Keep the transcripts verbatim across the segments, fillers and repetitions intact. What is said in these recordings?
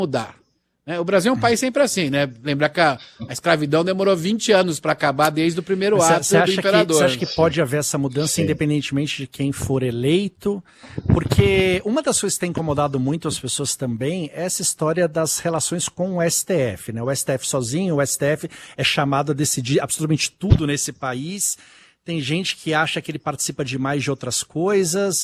mudar. Né? O Brasil é um país sempre assim, né? Lembrar que a, a escravidão demorou vinte anos para acabar desde o primeiro Mas ato cê, cê do imperador. Você acha que pode haver essa mudança Sim. independentemente de quem for eleito? Porque uma das coisas que tem incomodado muito as pessoas também é essa história das relações com o S T F. Né? O S T F sozinho, o S T F é chamado a decidir absolutamente tudo nesse país. Tem gente que acha que ele participa demais de outras coisas.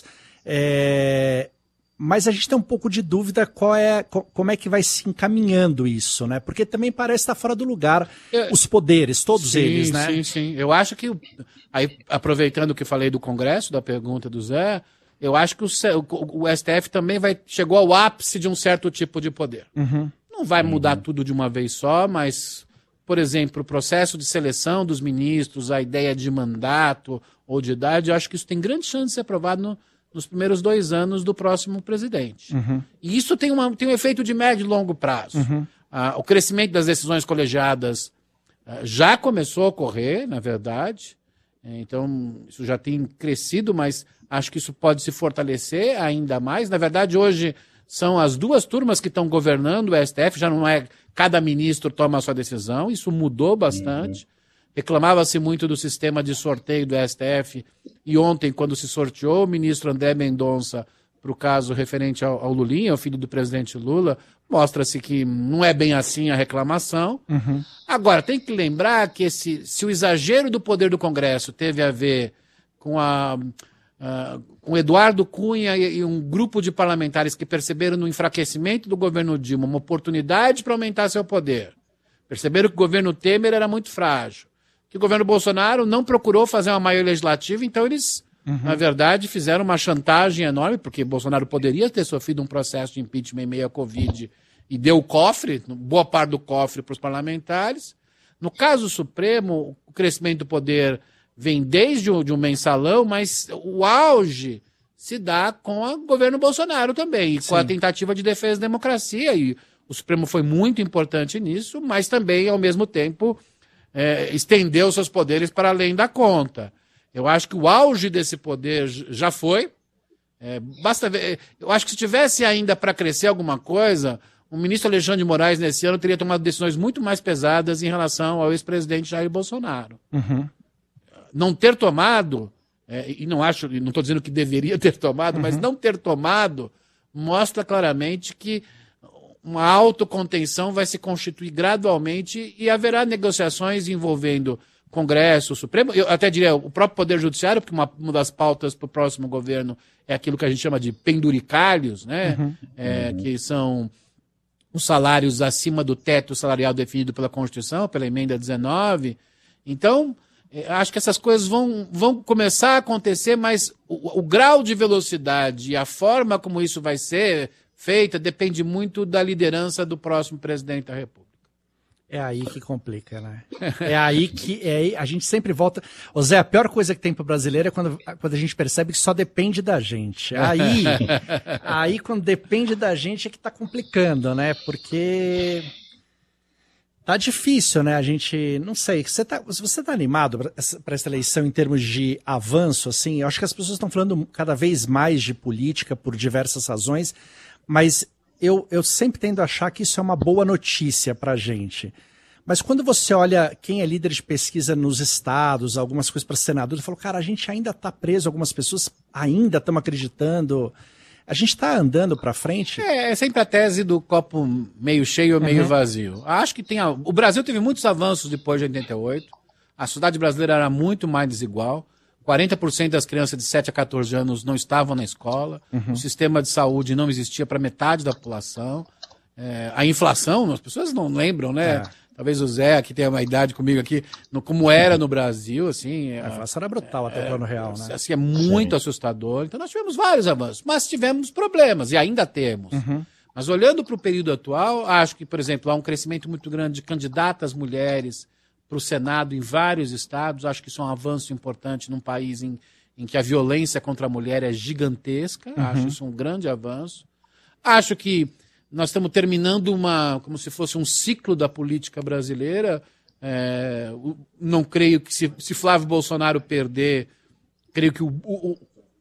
É... Mas a gente tem um pouco de dúvida qual é, como é que vai se encaminhando isso, né? Porque também parece estar fora do lugar Eu, os poderes, todos sim, eles, né? Sim, sim. Eu acho que, aí, aproveitando o que falei do Congresso, da pergunta do Zé, eu acho que o, o, o S T F também vai, chegou ao ápice de um certo tipo de poder. Uhum. Não vai mudar uhum. tudo de uma vez só, mas, por exemplo, o processo de seleção dos ministros, a ideia de mandato ou de idade, eu acho que isso tem grande chance de ser aprovado no nos primeiros dois anos do próximo presidente. Uhum. E isso tem, uma, tem um efeito de médio e longo prazo. Uhum. Ah, o crescimento das decisões colegiadas ah, já começou a ocorrer, na verdade. Então, isso já tem crescido, mas acho que isso pode se fortalecer ainda mais. Na verdade, hoje são as duas turmas que estão governando o S T F, já não é cada ministro toma a sua decisão, isso mudou bastante. Uhum. Reclamava-se muito do sistema de sorteio do S T F e ontem, quando se sorteou o ministro André Mendonça para o caso referente ao, ao Lulinha, o filho do presidente Lula, mostra-se que não é bem assim a reclamação. Uhum. Agora, tem que lembrar que esse, se o exagero do poder do Congresso teve a ver com, a, a, com Eduardo Cunha e, e um grupo de parlamentares que perceberam no enfraquecimento do governo Dilma uma oportunidade para aumentar seu poder, perceberam que o governo Temer era muito frágil, que o governo Bolsonaro não procurou fazer uma maioria legislativa, então eles, uhum. na verdade, fizeram uma chantagem enorme, porque Bolsonaro poderia ter sofrido um processo de impeachment em meio à Covid e deu o cofre, boa parte do cofre para os parlamentares. No caso Supremo, o crescimento do poder vem desde o de um mensalão, mas o auge se dá com o governo Bolsonaro também, e Sim. com a tentativa de defesa da democracia, e o Supremo foi muito importante nisso, mas também, ao mesmo tempo, É, estendeu seus poderes para além da conta. Eu acho que o auge desse poder já foi. É, basta ver. Eu acho que se tivesse ainda para crescer alguma coisa, o ministro Alexandre de Moraes, nesse ano, teria tomado decisões muito mais pesadas em relação ao ex-presidente Jair Bolsonaro. Uhum. Não ter tomado, é, e não acho, não estou dizendo que deveria ter tomado, uhum. mas não ter tomado mostra claramente que uma autocontenção vai se constituir gradualmente e haverá negociações envolvendo Congresso, Supremo, eu até diria o próprio Poder Judiciário, porque uma, uma das pautas para o próximo governo é aquilo que a gente chama de penduricalhos, né? Uhum. É, uhum. que são os salários acima do teto salarial definido pela Constituição, pela emenda dezenove. Então, acho que essas coisas vão, vão começar a acontecer, mas o, o grau de velocidade e a forma como isso vai ser feita depende muito da liderança do próximo presidente da República. É aí que complica, né? É aí que é aí, a gente sempre volta... Ô Zé, a pior coisa que tem para o brasileiro é quando, quando a gente percebe que só depende da gente. Aí, aí quando depende da gente é que tá complicando, né? Porque tá difícil, né? A gente, não sei, você tá, se você tá animado para essa eleição em termos de avanço, assim, eu acho que as pessoas estão falando cada vez mais de política por diversas razões, mas eu, eu sempre tendo a achar que isso é uma boa notícia para a gente. Mas quando você olha quem é líder de pesquisa nos estados, algumas coisas para senadores, eu falo, cara, a gente ainda está preso, algumas pessoas ainda estão acreditando. A gente está andando para frente? É, é sempre a tese do copo meio cheio ou meio uhum. vazio. Acho que tem... A... O Brasil teve muitos avanços depois de oitenta e oito. A sociedade brasileira era muito mais desigual. quarenta por cento das crianças de sete a quatorze anos não estavam na escola. Uhum. O sistema de saúde não existia para metade da população. É, a inflação, as pessoas não lembram, né? É. Talvez o Zé, que tem uma idade comigo aqui, no, como era no Brasil, assim... A inflação era brutal até o plano real, né? Assim, é muito Sim. assustador. Então nós tivemos vários avanços, mas tivemos problemas, e ainda temos. Uhum. Mas olhando para o período atual, acho que, por exemplo, há um crescimento muito grande de candidatas mulheres para o Senado em vários estados. Acho que isso é um avanço importante num país em, em que a violência contra a mulher é gigantesca. Uhum. Acho isso um grande avanço. Acho que nós estamos terminando uma, como se fosse um ciclo da política brasileira. É, não creio que se, se Flávio Bolsonaro perder, creio que o, o,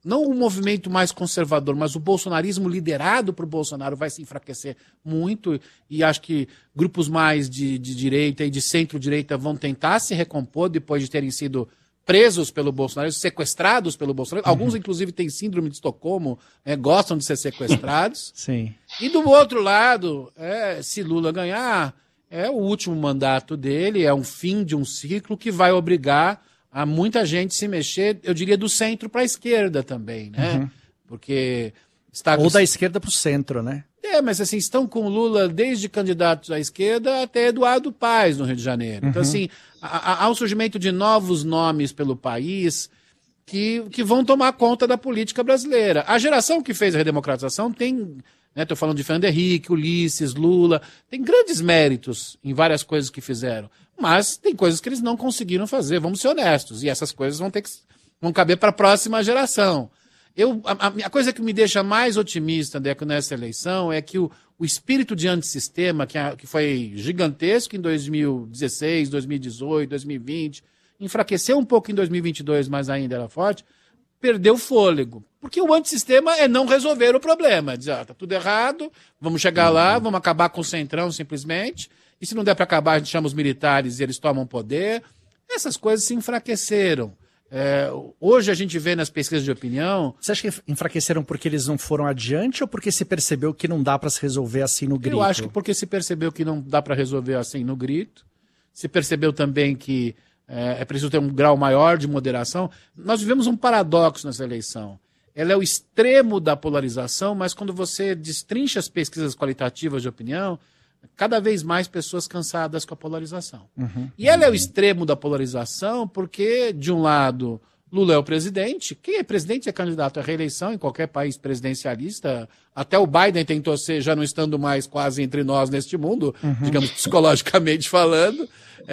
não o movimento mais conservador, mas o bolsonarismo liderado por Bolsonaro vai se enfraquecer muito, e acho que grupos mais de, de direita e de centro-direita vão tentar se recompor depois de terem sido presos pelo Bolsonaro, sequestrados pelo Bolsonaro. Uhum. Alguns, inclusive, têm síndrome de Estocolmo, é, gostam de ser sequestrados. Sim. E do outro lado, é, se Lula ganhar, é o último mandato dele, é um fim de um ciclo que vai obrigar a muita gente se mexer, eu diria, do centro para a esquerda também, né? Uhum. Porque está... Ou da esquerda para o centro, né? É, mas assim, estão com Lula desde candidatos à esquerda até Eduardo Paes no Rio de Janeiro. Uhum. Então, assim, há, há um surgimento de novos nomes pelo país que, que vão tomar conta da política brasileira. A geração que fez a redemocratização tem, né, estou falando de Fernando Henrique, Ulisses, Lula, tem grandes méritos em várias coisas que fizeram. Mas tem coisas que eles não conseguiram fazer, vamos ser honestos. E essas coisas vão ter que vão caber para a próxima geração. Eu, a, a coisa que me deixa mais otimista, Deco, nessa eleição é que o, o espírito de antissistema, que, a, que foi gigantesco em dois mil e dezesseis, dois mil e dezoito, dois mil e vinte, enfraqueceu um pouco em dois mil e vinte e dois, mas ainda era forte, perdeu fôlego. Porque o antissistema é não resolver o problema. Dizer, ah, tá tudo errado, vamos chegar lá, vamos acabar com o Centrão simplesmente, e se não der para acabar, a gente chama os militares e eles tomam poder. Essas coisas se enfraqueceram. É, hoje a gente vê nas pesquisas de opinião... Você acha que enfraqueceram porque eles não foram adiante ou porque se percebeu que não dá para se resolver assim no grito? Eu acho que porque se percebeu que não dá para resolver assim no grito. Se percebeu também que é, é preciso ter um grau maior de moderação. Nós vivemos um paradoxo nessa eleição. Ela é o extremo da polarização, mas quando você destrincha as pesquisas qualitativas de opinião, cada vez mais pessoas cansadas com a polarização. Uhum. E ela é o extremo da polarização porque, de um lado, Lula é o presidente. Quem é presidente é candidato à reeleição em qualquer país presidencialista. Até o Biden tentou ser, já não estando mais quase entre nós neste mundo, uhum. digamos, psicologicamente falando.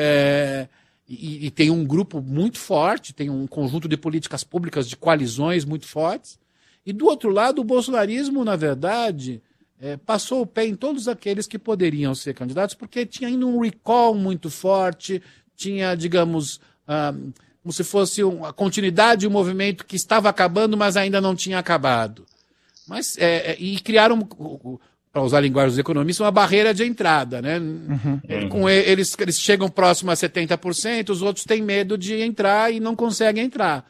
É, e, e tem um grupo muito forte, tem um conjunto de políticas públicas, de coalizões muito fortes. E, do outro lado, o bolsonarismo, na verdade... É, passou o pé em todos aqueles que poderiam ser candidatos, porque tinha ainda um recall muito forte, tinha, digamos, ah, como se fosse um, a continuidade de um movimento que estava acabando, mas ainda não tinha acabado. Mas, é, e criaram, para usar a linguagem dos economistas, uma barreira de entrada. Né? Uhum. É, com eles, eles chegam próximo a setenta por cento, os outros têm medo de entrar e não conseguem entrar.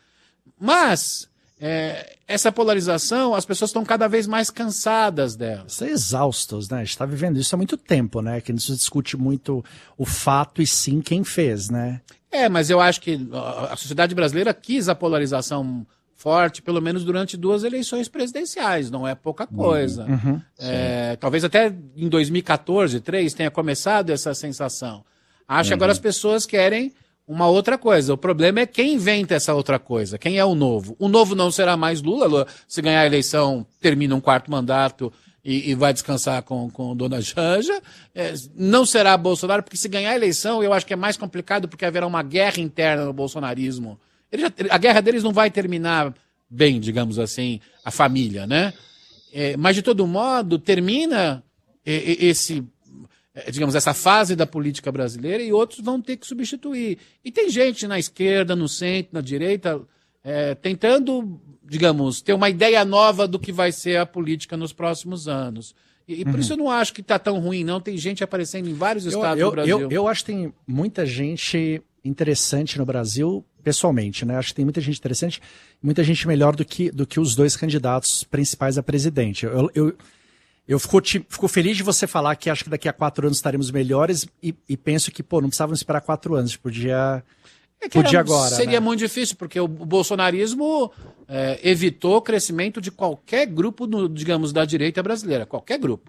Mas... É, essa polarização, as pessoas estão cada vez mais cansadas dela. Estão exaustos, né? A gente está vivendo isso há muito tempo, né? Que não se discute muito o fato e sim quem fez, né? É, mas eu acho que a sociedade brasileira quis a polarização forte, pelo menos durante duas eleições presidenciais, não é pouca coisa. Uhum, é, talvez até em dois mil e quatorze, dois mil e treze, tenha começado essa sensação. Acho que uhum. agora as pessoas querem... uma outra coisa. O problema é quem inventa essa outra coisa. Quem é o novo? O novo não será mais Lula. Lula se ganhar a eleição, termina um quarto mandato e, e vai descansar com, com Dona Janja. É, não será Bolsonaro, porque se ganhar a eleição, eu acho que é mais complicado, porque haverá uma guerra interna no bolsonarismo. Ele já, a guerra deles não vai terminar bem, digamos assim, a família, né? É, mas, de todo modo, termina esse... digamos, essa fase da política brasileira e outros vão ter que substituir. E tem gente na esquerda, no centro, na direita, é, tentando, digamos, ter uma ideia nova do que vai ser a política nos próximos anos. E, e por uhum. isso eu não acho que está tão ruim, não. Tem gente aparecendo em vários estados eu, eu, do Brasil. Eu, eu acho que tem muita gente interessante no Brasil, pessoalmente, né? Acho que tem muita gente interessante, muita gente melhor do que, do que os dois candidatos principais a presidente. Eu... eu Eu fico, fico feliz de você falar que acho que daqui a quatro anos estaremos melhores e, e penso que, pô, não precisávamos esperar quatro anos, podia, é podia era, agora. Seria né? muito difícil, porque o bolsonarismo é, evitou o crescimento de qualquer grupo, no, digamos, da direita brasileira, qualquer grupo.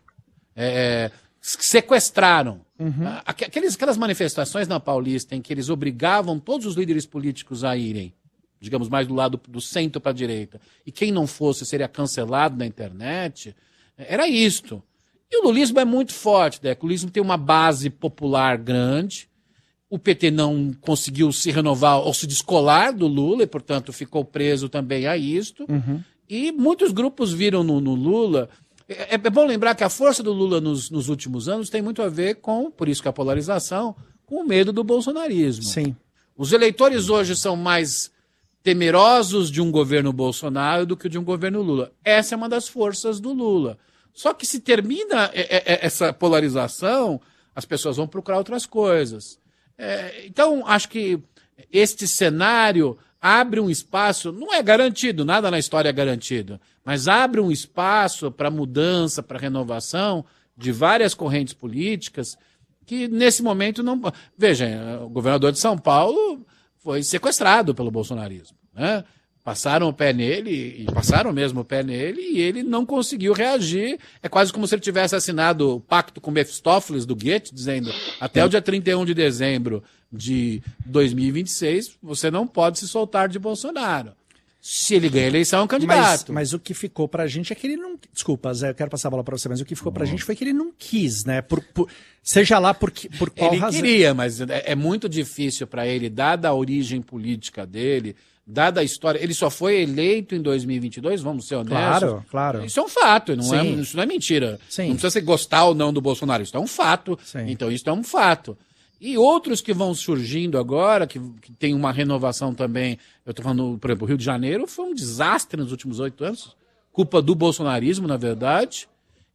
É, sequestraram. Uhum. Aqueles, aquelas manifestações na Paulista em que eles obrigavam todos os líderes políticos a irem, digamos, mais do lado do centro para a direita, e quem não fosse seria cancelado na internet... Era isto. E o lulismo é muito forte, né? O lulismo tem uma base popular grande. O P T não conseguiu se renovar ou se descolar do Lula e, portanto, ficou preso também a isto. Uhum. E muitos grupos viram no, no Lula... É, é bom lembrar que a força do Lula nos, nos últimos anos tem muito a ver com, por isso que a polarização, com o medo do bolsonarismo. Sim. Os eleitores hoje são mais temerosos de um governo Bolsonaro do que de um governo Lula. Essa é uma das forças do Lula. Só que se termina essa polarização, as pessoas vão procurar outras coisas. É, então, acho que este cenário abre um espaço, não é garantido, nada na história é garantido, mas abre um espaço para mudança, para renovação de várias correntes políticas que nesse momento não... Veja, o governador de São Paulo foi sequestrado pelo bolsonarismo, né? Passaram o pé nele, e passaram mesmo o pé nele, e ele não conseguiu reagir. É quase como se ele tivesse assinado o pacto com Mefistófeles do Goethe, dizendo até o dia trinta e um de dezembro de dois mil e vinte e seis, você não pode se soltar de Bolsonaro. Se ele ganha a eleição, é um candidato. Mas, mas o que ficou pra gente é que ele não... Desculpa, Zé, eu quero passar a bola pra você, mas o que ficou pra gente foi que ele não quis, né? Por, por... Seja lá por, por qual ele razão. Ele queria, mas é, é muito difícil para ele, dada a origem política dele, dada a história... Ele só foi eleito em dois mil e vinte e dois, vamos ser honestos. Claro, claro. Isso é um fato, não é, isso não é mentira. Sim. Não precisa você gostar ou não do Bolsonaro, isso é um fato. Sim. Então isso é um fato. E outros que vão surgindo agora, que, que tem uma renovação também, eu estou falando, por exemplo, o Rio de Janeiro foi um desastre nos últimos oito anos, culpa do bolsonarismo, na verdade,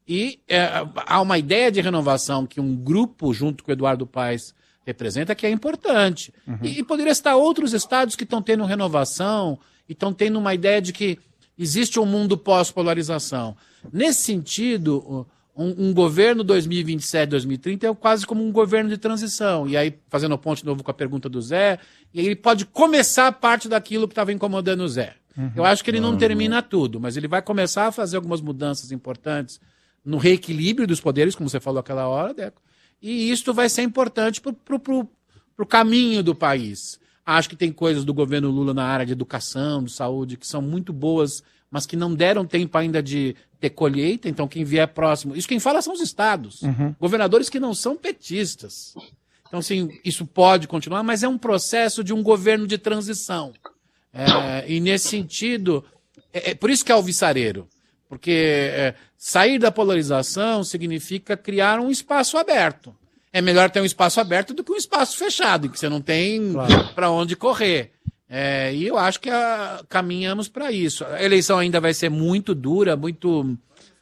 e é, há uma ideia de renovação que um grupo, junto com o Eduardo Paes, representa, que é importante. Uhum. E, e poderia estar outros estados que estão tendo renovação e estão tendo uma ideia de que existe um mundo pós-polarização. Nesse sentido... Um, um governo dois mil e vinte e sete, dois mil e trinta é quase como um governo de transição. E aí, fazendo o ponto de novo com a pergunta do Zé, e aí ele pode começar parte daquilo que estava incomodando o Zé. Uhum. Eu acho que ele não uhum. termina tudo, mas ele vai começar a fazer algumas mudanças importantes no reequilíbrio dos poderes, como você falou aquela hora, Deco. E isso vai ser importante para o caminho do país. Acho que tem coisas do governo Lula na área de educação, de saúde, que são muito boas, mas que não deram tempo ainda de ter colheita, então quem vier próximo... Isso quem fala são os estados, uhum. governadores que não são petistas. Então, assim, isso pode continuar, mas é um processo de um governo de transição. É, e nesse sentido, é, é por isso que é alvissareiro, porque é, sair da polarização significa criar um espaço aberto. É melhor ter um espaço aberto do que um espaço fechado, em que você não tem claro. para onde correr. É, e eu acho que a, caminhamos para isso. A eleição ainda vai ser muito dura, muito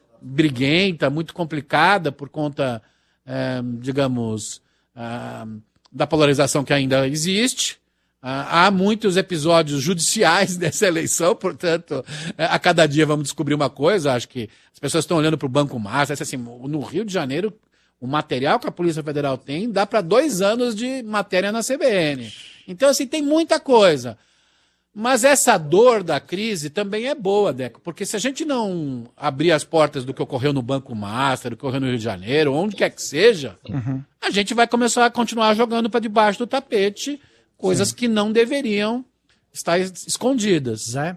briguenta, muito complicada por conta, é, digamos, a, da polarização que ainda existe. A, há muitos episódios judiciais dessa eleição, portanto, a cada dia vamos descobrir uma coisa. Acho que as pessoas estão olhando para o Banco Master, assim, no Rio de Janeiro, o material que a Polícia Federal tem dá para dois anos de matéria na C B N. Então, assim, tem muita coisa. Mas essa dor da crise também é boa, Deco, porque se a gente não abrir as portas do que ocorreu no Banco Master, do que ocorreu no Rio de Janeiro, onde quer que seja, uhum. a gente vai começar a continuar jogando para debaixo do tapete coisas Sim. que não deveriam estar escondidas. Zé?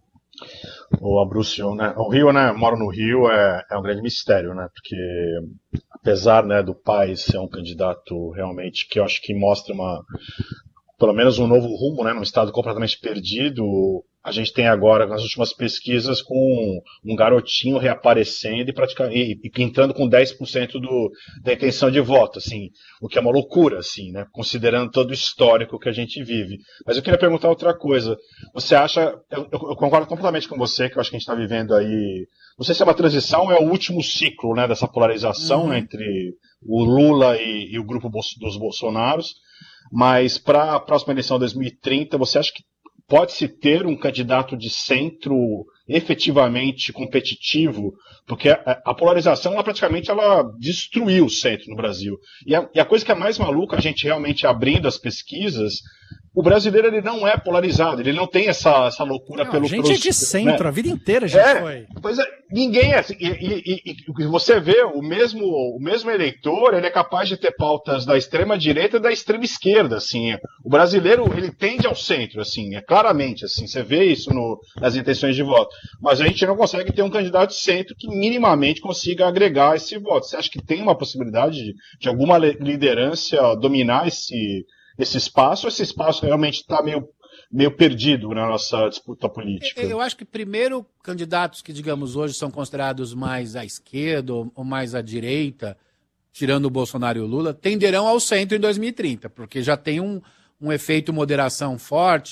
O Abrúcio, né? O Rio, né? Eu moro no Rio, é, é um grande mistério, né? Porque apesar, né, do Paes ser um candidato realmente que eu acho que mostra uma, pelo menos um novo rumo, né? Num estado completamente perdido, a gente tem agora nas últimas pesquisas com um garotinho reaparecendo e, praticamente, e, e entrando com dez por cento do, da intenção de voto, assim, o que é uma loucura, assim, né, considerando todo o histórico que a gente vive. Mas eu queria perguntar outra coisa. Você acha, eu, eu concordo completamente com você, que eu acho que a gente está vivendo aí, não sei se é uma transição ou é o último ciclo, né, dessa polarização, uhum. né, entre o Lula e, e o grupo dos Bolsonaros, mas para a próxima eleição de dois mil e trinta, você acha que pode-se ter um candidato de centro efetivamente competitivo? Porque a, a polarização, ela praticamente ela destruiu o centro no Brasil. E a, e a coisa que é mais maluca, a gente realmente abrindo as pesquisas, o brasileiro ele não é polarizado, ele não tem essa, essa loucura não, pelo... A gente pelos, é de centro, né? A vida inteira a gente é, foi. Pois é, ninguém é. E, e, e, e você vê, o mesmo, o mesmo eleitor, ele é capaz de ter pautas da extrema direita e da extrema esquerda, assim. O brasileiro, ele tende ao centro, assim, é claramente, assim, você vê isso no, nas intenções de voto. Mas a gente não consegue ter um candidato de centro que minimamente consiga agregar esse voto. Você acha que tem uma possibilidade de, de alguma liderança dominar esse... esse espaço, esse espaço realmente está meio, meio perdido na nossa disputa política? Eu acho que, primeiro, candidatos que, digamos, hoje são considerados mais à esquerda ou mais à direita, tirando o Bolsonaro e o Lula, tenderão ao centro em dois mil e trinta, porque já tem um, um efeito moderação forte.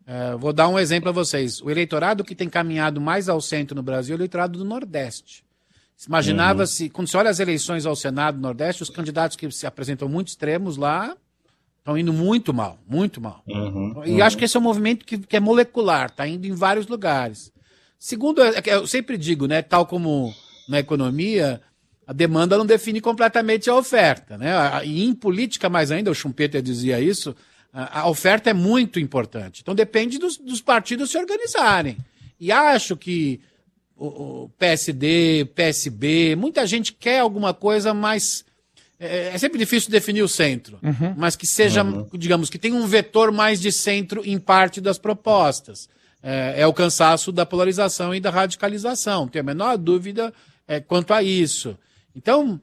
Uh, vou dar um exemplo a vocês. O eleitorado que tem caminhado mais ao centro no Brasil é o eleitorado do Nordeste. Imaginava-se, uhum. quando se olha as eleições ao Senado do Nordeste, os candidatos que se apresentam muito extremos lá estão indo muito mal, muito mal. Uhum. E uhum. acho que esse é um movimento que, que é molecular, está indo em vários lugares. Segundo, eu sempre digo, né, tal como na economia, a demanda não define completamente a oferta, né? E em política mais ainda, o Schumpeter dizia isso, a oferta é muito importante. Então depende dos, dos partidos se organizarem. E acho que o, o P S D, P S B, muita gente quer alguma coisa mais... É, é sempre difícil definir o centro, uhum. mas que seja, uhum. digamos, que tenha um vetor mais de centro em parte das propostas. É, é o cansaço da polarização e da radicalização. Não tenho a menor dúvida é, quanto a isso. Então,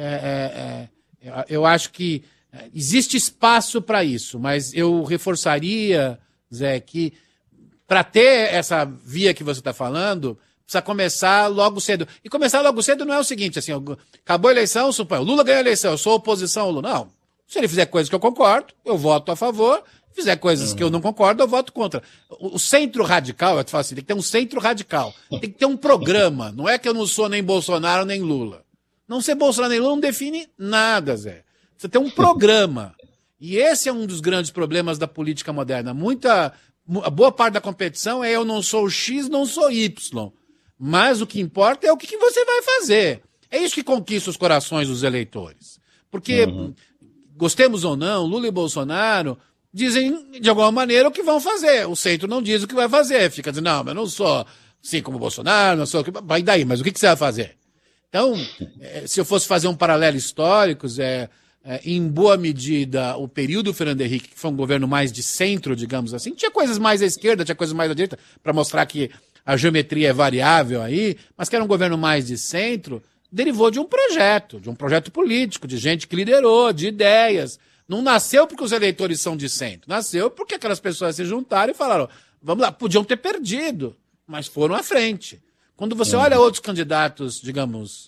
é, é, é, eu acho que existe espaço para isso, mas eu reforçaria, Zé, que para ter essa via que você está falando, precisa começar logo cedo. E começar logo cedo não é o seguinte, assim, acabou a eleição, suponho, o Lula ganhou a eleição, eu sou oposição ao Lula. Não, se ele fizer coisas que eu concordo, eu voto a favor. Fizer coisas uhum. que eu não concordo, eu voto contra. O, o centro radical, eu te falo assim, tem que ter um centro radical. Tem que ter um programa. Não é que eu não sou nem Bolsonaro nem Lula. Não ser Bolsonaro nem Lula não define nada, Zé. Você tem um programa. E esse é um dos grandes problemas da política moderna. Muita, a boa parte da competição é eu não sou X, não sou Y. Mas o que importa é o que, que você vai fazer. É isso que conquista os corações dos eleitores. Porque, uhum. gostemos ou não, Lula e Bolsonaro dizem, de alguma maneira, o que vão fazer. O centro não diz o que vai fazer. Fica dizendo, não, mas eu não sou assim como o Bolsonaro, não sou... Vai daí, mas o que, que você vai fazer? Então, é, se eu fosse fazer um paralelo histórico, é, é, em boa medida, o período Fernando Henrique, que foi um governo mais de centro, digamos assim, tinha coisas mais à esquerda, tinha coisas mais à direita, para mostrar que a geometria é variável aí, mas que era um governo mais de centro, derivou de um projeto, de um projeto político, de gente que liderou, de ideias. Não nasceu porque os eleitores são de centro, nasceu porque aquelas pessoas se juntaram e falaram, vamos lá, podiam ter perdido, mas foram à frente. Quando você olha outros candidatos, digamos,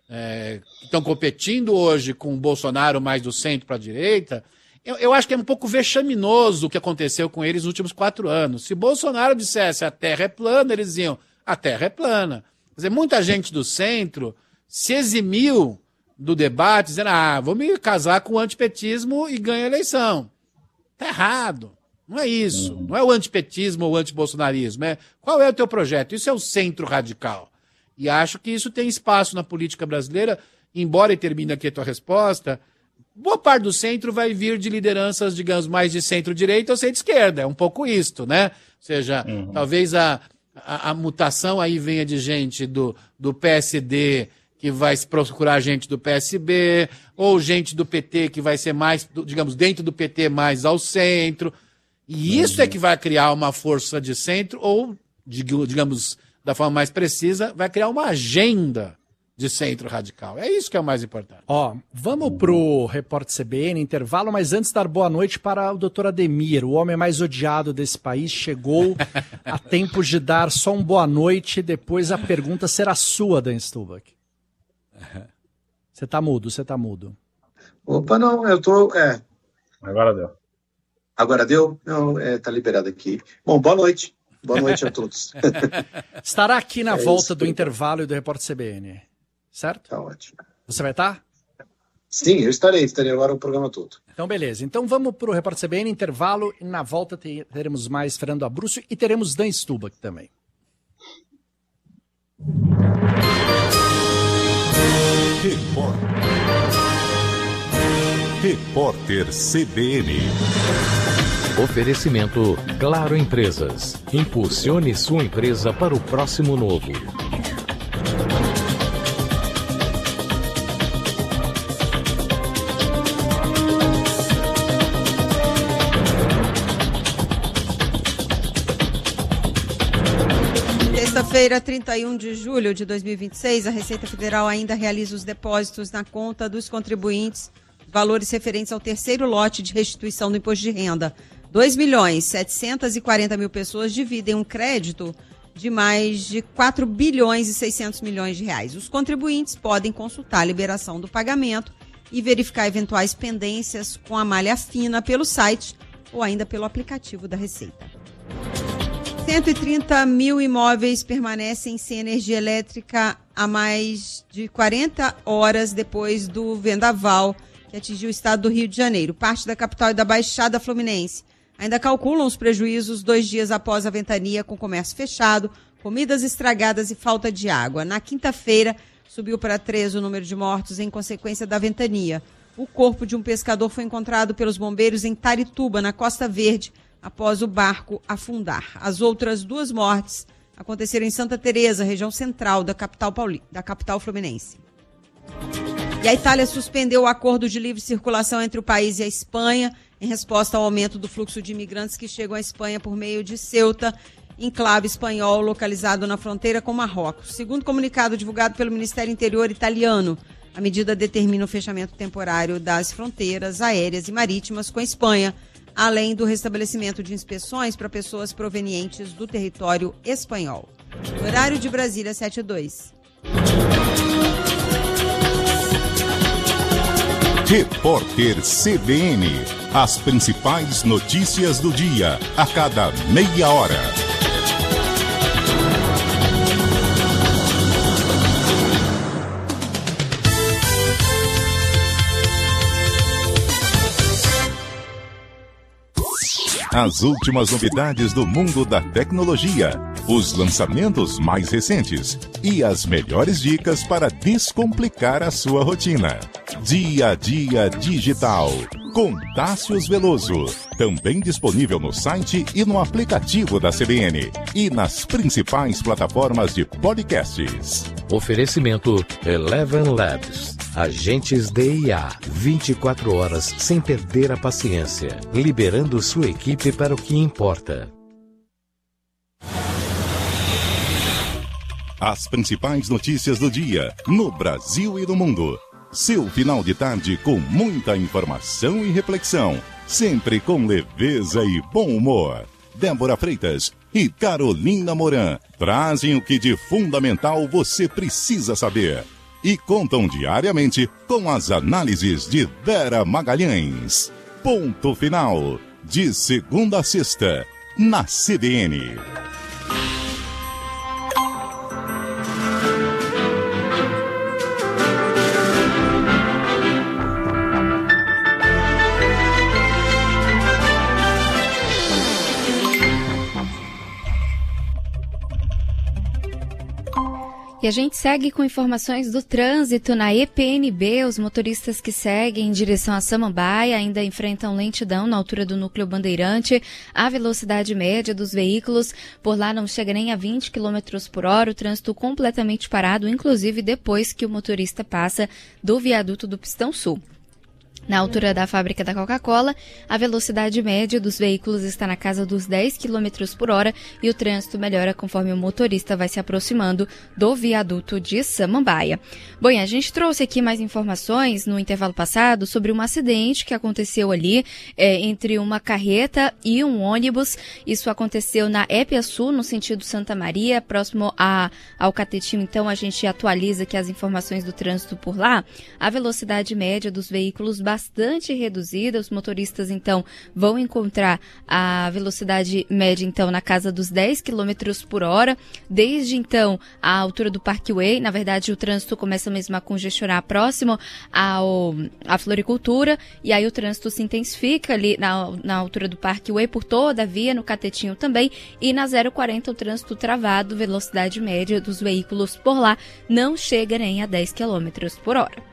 é, que estão competindo hoje com o Bolsonaro mais do centro para a direita, eu, eu acho que é um pouco vexaminoso o que aconteceu com eles nos últimos quatro anos. Se Bolsonaro dissesse a terra é plana, eles diziam a terra é plana. Quer dizer, muita gente do centro se eximiu do debate, dizendo, ah, vou me casar com o antipetismo e ganho a eleição. Tá errado. Não é isso. Não é o antipetismo ou o antibolsonarismo. É qual é o teu projeto? Isso é o centro radical. E acho que isso tem espaço na política brasileira, embora, e termine aqui a tua resposta, boa parte do centro vai vir de lideranças, digamos, mais de centro-direita ou centro-esquerda. É um pouco isto, né? Ou seja, uhum. talvez a, a, a mutação aí venha de gente do, do P S D, que vai procurar gente do P S B, ou gente do P T que vai ser mais, digamos, dentro do P T mais ao centro. E isso uhum. é que vai criar uma força de centro, ou, digamos, da forma mais precisa, vai criar uma agenda de centro radical. É isso que é o mais importante. Ó, vamos pro Repórter C B N, intervalo, mas antes dar boa noite para o doutor Ademir, o homem mais odiado desse país, chegou a tempo de dar só um boa noite, depois a pergunta será sua, Dan Stubach. Você tá mudo, você tá mudo. Opa, não, eu tô, é... Agora deu. Agora deu? Não, é, tá liberado aqui. Bom, boa noite. Boa noite a todos. Estará aqui na é volta isso, do intervalo e do Repórter C B N, certo? Tá ótimo. Você vai estar? Sim, eu estarei, estarei agora o programa todo. Então, beleza. Então vamos pro Repórter C B N, intervalo, e na volta teremos mais Fernando Abruzzo e teremos Dan Stubach também. Repórter. Repórter C B N. Oferecimento Claro Empresas. Impulsione sua empresa para o próximo novo. Terça-feira, trinta e um de julho de dois mil e vinte e seis, a Receita Federal ainda realiza os depósitos na conta dos contribuintes, valores referentes ao terceiro lote de restituição do imposto de renda. dois milhões setecentos e quarenta mil pessoas dividem um crédito de mais de quatro bilhões e seiscentos milhões de reais. Os contribuintes podem consultar a liberação do pagamento e verificar eventuais pendências com a malha fina pelo site ou ainda pelo aplicativo da Receita. cento e trinta mil imóveis permanecem sem energia elétrica há mais de quarenta horas depois do vendaval que atingiu o estado do Rio de Janeiro. Parte da capital e da Baixada Fluminense ainda calculam os prejuízos dois dias após a ventania, com comércio fechado, comidas estragadas e falta de água. Na quinta-feira, subiu para três o número de mortos em consequência da ventania. O corpo de um pescador foi encontrado pelos bombeiros em Tarituba, na Costa Verde, após o barco afundar. As outras duas mortes aconteceram em Santa Teresa, região central da capital, Pauli, da capital fluminense. E a Itália suspendeu o acordo de livre circulação entre o país e a Espanha, em resposta ao aumento do fluxo de imigrantes que chegam à Espanha por meio de Ceuta, enclave espanhol localizado na fronteira com Marrocos. Segundo comunicado divulgado pelo Ministério Interior italiano, a medida determina o fechamento temporário das fronteiras aéreas e marítimas com a Espanha, além do restabelecimento de inspeções para pessoas provenientes do território espanhol. Horário de Brasília, sete e dois. Repórter C B N. As principais notícias do dia, a cada meia hora. As últimas novidades do mundo da tecnologia, os lançamentos mais recentes e as melhores dicas para descomplicar a sua rotina. Dia a Dia Digital, com Tássius Veloso. Também disponível no site e no aplicativo da C B N e nas principais plataformas de podcasts. Oferecimento Eleven Labs. Agentes D I A, vinte e quatro horas sem perder a paciência, liberando sua equipe para o que importa. As principais notícias do dia, no Brasil e no mundo. Seu final de tarde com muita informação e reflexão, sempre com leveza e bom humor. Débora Freitas e Carolina Moran trazem o que de fundamental você precisa saber. E contam diariamente com as análises de Vera Magalhães. Ponto final, de segunda a sexta, na C B N. E a gente segue com informações do trânsito na E P N B. Os motoristas que seguem em direção a Samambaia ainda enfrentam lentidão na altura do núcleo Bandeirante. A velocidade média dos veículos por lá não chega nem a vinte quilômetros por hora. O trânsito completamente parado, inclusive depois que o motorista passa do viaduto do Pistão Sul. Na altura da fábrica da Coca-Cola, a velocidade média dos veículos está na casa dos dez quilômetros por hora e o trânsito melhora conforme o motorista vai se aproximando do viaduto de Samambaia. Bom, a gente trouxe aqui mais informações no intervalo passado sobre um acidente que aconteceu ali é, entre uma carreta e um ônibus. Isso aconteceu na Epiaçu, no sentido Santa Maria, próximo a, ao Catetinho. Então, a gente atualiza aqui as informações do trânsito por lá. A velocidade média dos veículos bastante reduzida, os motoristas então vão encontrar a velocidade média então na casa dos dez quilômetros por hora, desde então a altura do Parkway. Na verdade o trânsito começa mesmo a congestionar próximo ao, à floricultura, e aí o trânsito se intensifica ali na, na altura do Parkway por toda a via, no Catetinho também, e na zero quarenta o trânsito travado, velocidade média dos veículos por lá não chega nem a dez quilômetros por hora.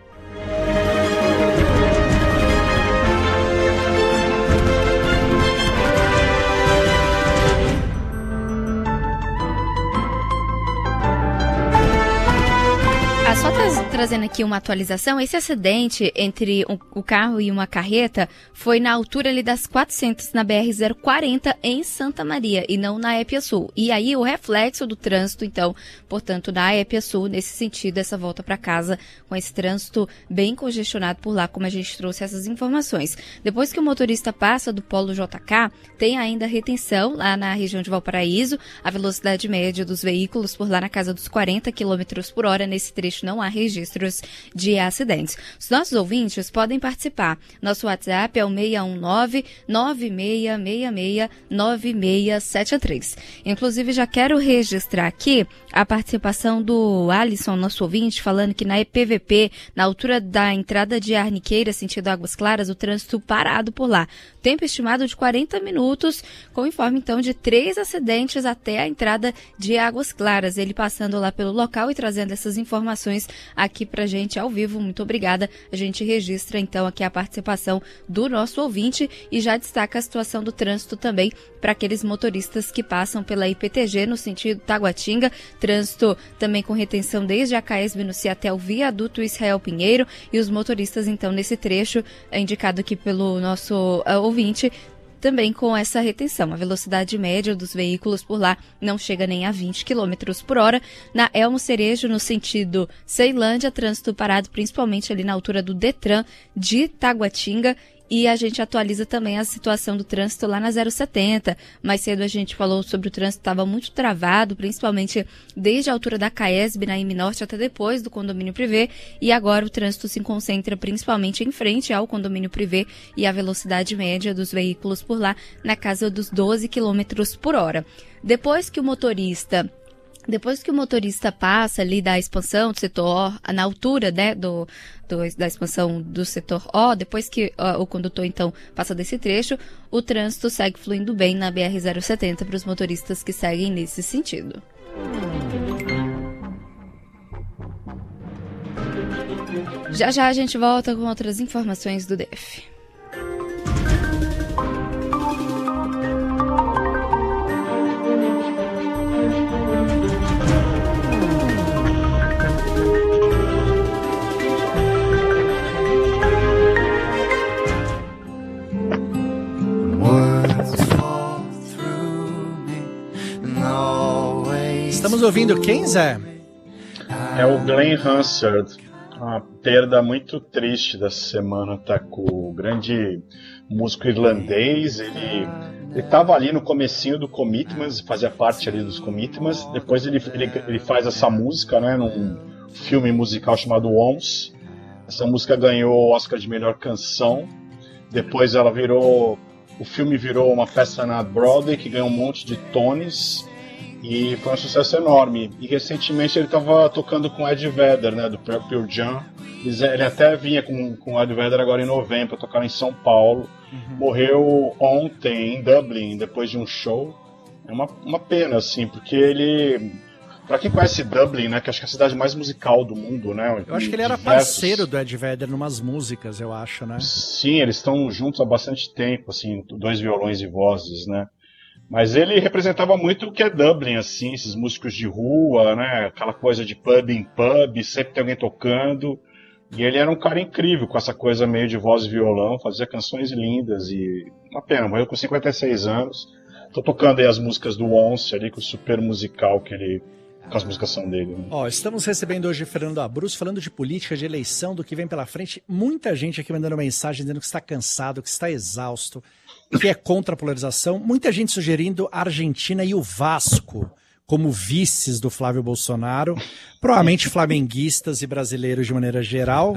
Ah, só tra- trazendo aqui uma atualização, esse acidente entre um, o carro e uma carreta foi na altura ali das quatrocentas, na B R zero quarenta, em Santa Maria, e não na Epiaçu. E aí o reflexo do trânsito, então, portanto, na Epiaçu, nesse sentido, essa volta para casa com esse trânsito bem congestionado por lá, como a gente trouxe essas informações. Depois que o motorista passa do Polo J K, tem ainda retenção lá na região de Valparaíso, a velocidade média dos veículos por lá na casa dos quarenta quilômetros por hora, nesse trecho não há registro registros de acidentes. Os nossos ouvintes podem participar. Nosso WhatsApp é o seis um nove, nove seis seis seis, nove seis sete três. Inclusive, já quero registrar aqui a participação do Alisson, nosso ouvinte, falando que na E P V P, na altura da entrada de Arniqueira, sentido Águas Claras, o trânsito parado por lá. Tempo estimado de quarenta minutos, com informe então de três acidentes até a entrada de Águas Claras. Ele passando lá pelo local e trazendo essas informações aqui pra gente ao vivo. Muito obrigada. A gente registra então aqui a participação do nosso ouvinte e já destaca a situação do trânsito também para aqueles motoristas que passam pela I P T G no sentido Taguatinga. Trânsito também com retenção desde a Caesb no C até o viaduto Israel Pinheiro, e os motoristas então nesse trecho, é indicado aqui pelo nosso uh, ouvinte, também com essa retenção. A velocidade média dos veículos por lá não chega nem a vinte quilômetros por hora. Na Elmo Cerejo, no sentido Ceilândia, trânsito parado principalmente ali na altura do Detran de Taguatinga. E a gente atualiza também a situação do trânsito lá na zero setenta. Mais cedo a gente falou sobre o trânsito, estava muito travado, principalmente desde a altura da Caesb, na M Norte, até depois do condomínio Privé. E agora o trânsito se concentra principalmente em frente ao condomínio Privé e a velocidade média dos veículos por lá na casa dos doze quilômetros por hora. Depois que o motorista... Depois que o motorista passa ali da expansão do setor O, na altura, né, do, do, da expansão do setor O, depois que ó, o condutor, então, passa desse trecho, o trânsito segue fluindo bem na B R zero setenta para os motoristas que seguem nesse sentido. Já já a gente volta com outras informações do D F. Estamos ouvindo quem, Zé? É o Glenn Hansard. Uma perda muito triste dessa semana, tá? Com o grande músico irlandês. Ele estava ali no comecinho do Commitments, fazia parte ali dos Commitments. Depois ele, ele, ele faz essa música, né, num filme musical chamado Once. Essa música ganhou o Oscar de melhor canção. Depois ela virou... O filme virou uma peça na Broadway que ganhou um monte de Tonys. E foi um sucesso enorme. E recentemente ele estava tocando com Ed Vedder, né, do Pearl Jam. Ele até vinha com, com Ed Vedder agora em novembro, para tocar em São Paulo. Uhum. Morreu ontem em Dublin, depois de um show. É uma, uma pena, assim, porque ele... Pra quem conhece Dublin, né, que acho que é a cidade mais musical do mundo, né? Eu acho que ele era diversos... parceiro do Ed Vedder em umas músicas, eu acho, né? Sim, eles estão juntos há bastante tempo, assim, dois violões e vozes, né? Mas ele representava muito o que é Dublin, assim, esses músicos de rua, né? Aquela coisa de pub em pub, sempre tem alguém tocando. E ele era um cara incrível, com essa coisa meio de voz e violão, fazia canções lindas. E uma pena, morreu com cinquenta e seis anos. Tô tocando aí as músicas do Once ali, com o super musical que ele... com as músicas são dele. Né? Ó, estamos recebendo hoje Fernando Abruz, falando de política, de eleição, do que vem pela frente. Muita gente aqui mandando mensagem dizendo que está cansado, que está exausto, que é contra a polarização. Muita gente sugerindo a Argentina e o Vasco como vices do Flávio Bolsonaro. Provavelmente flamenguistas e brasileiros de maneira geral.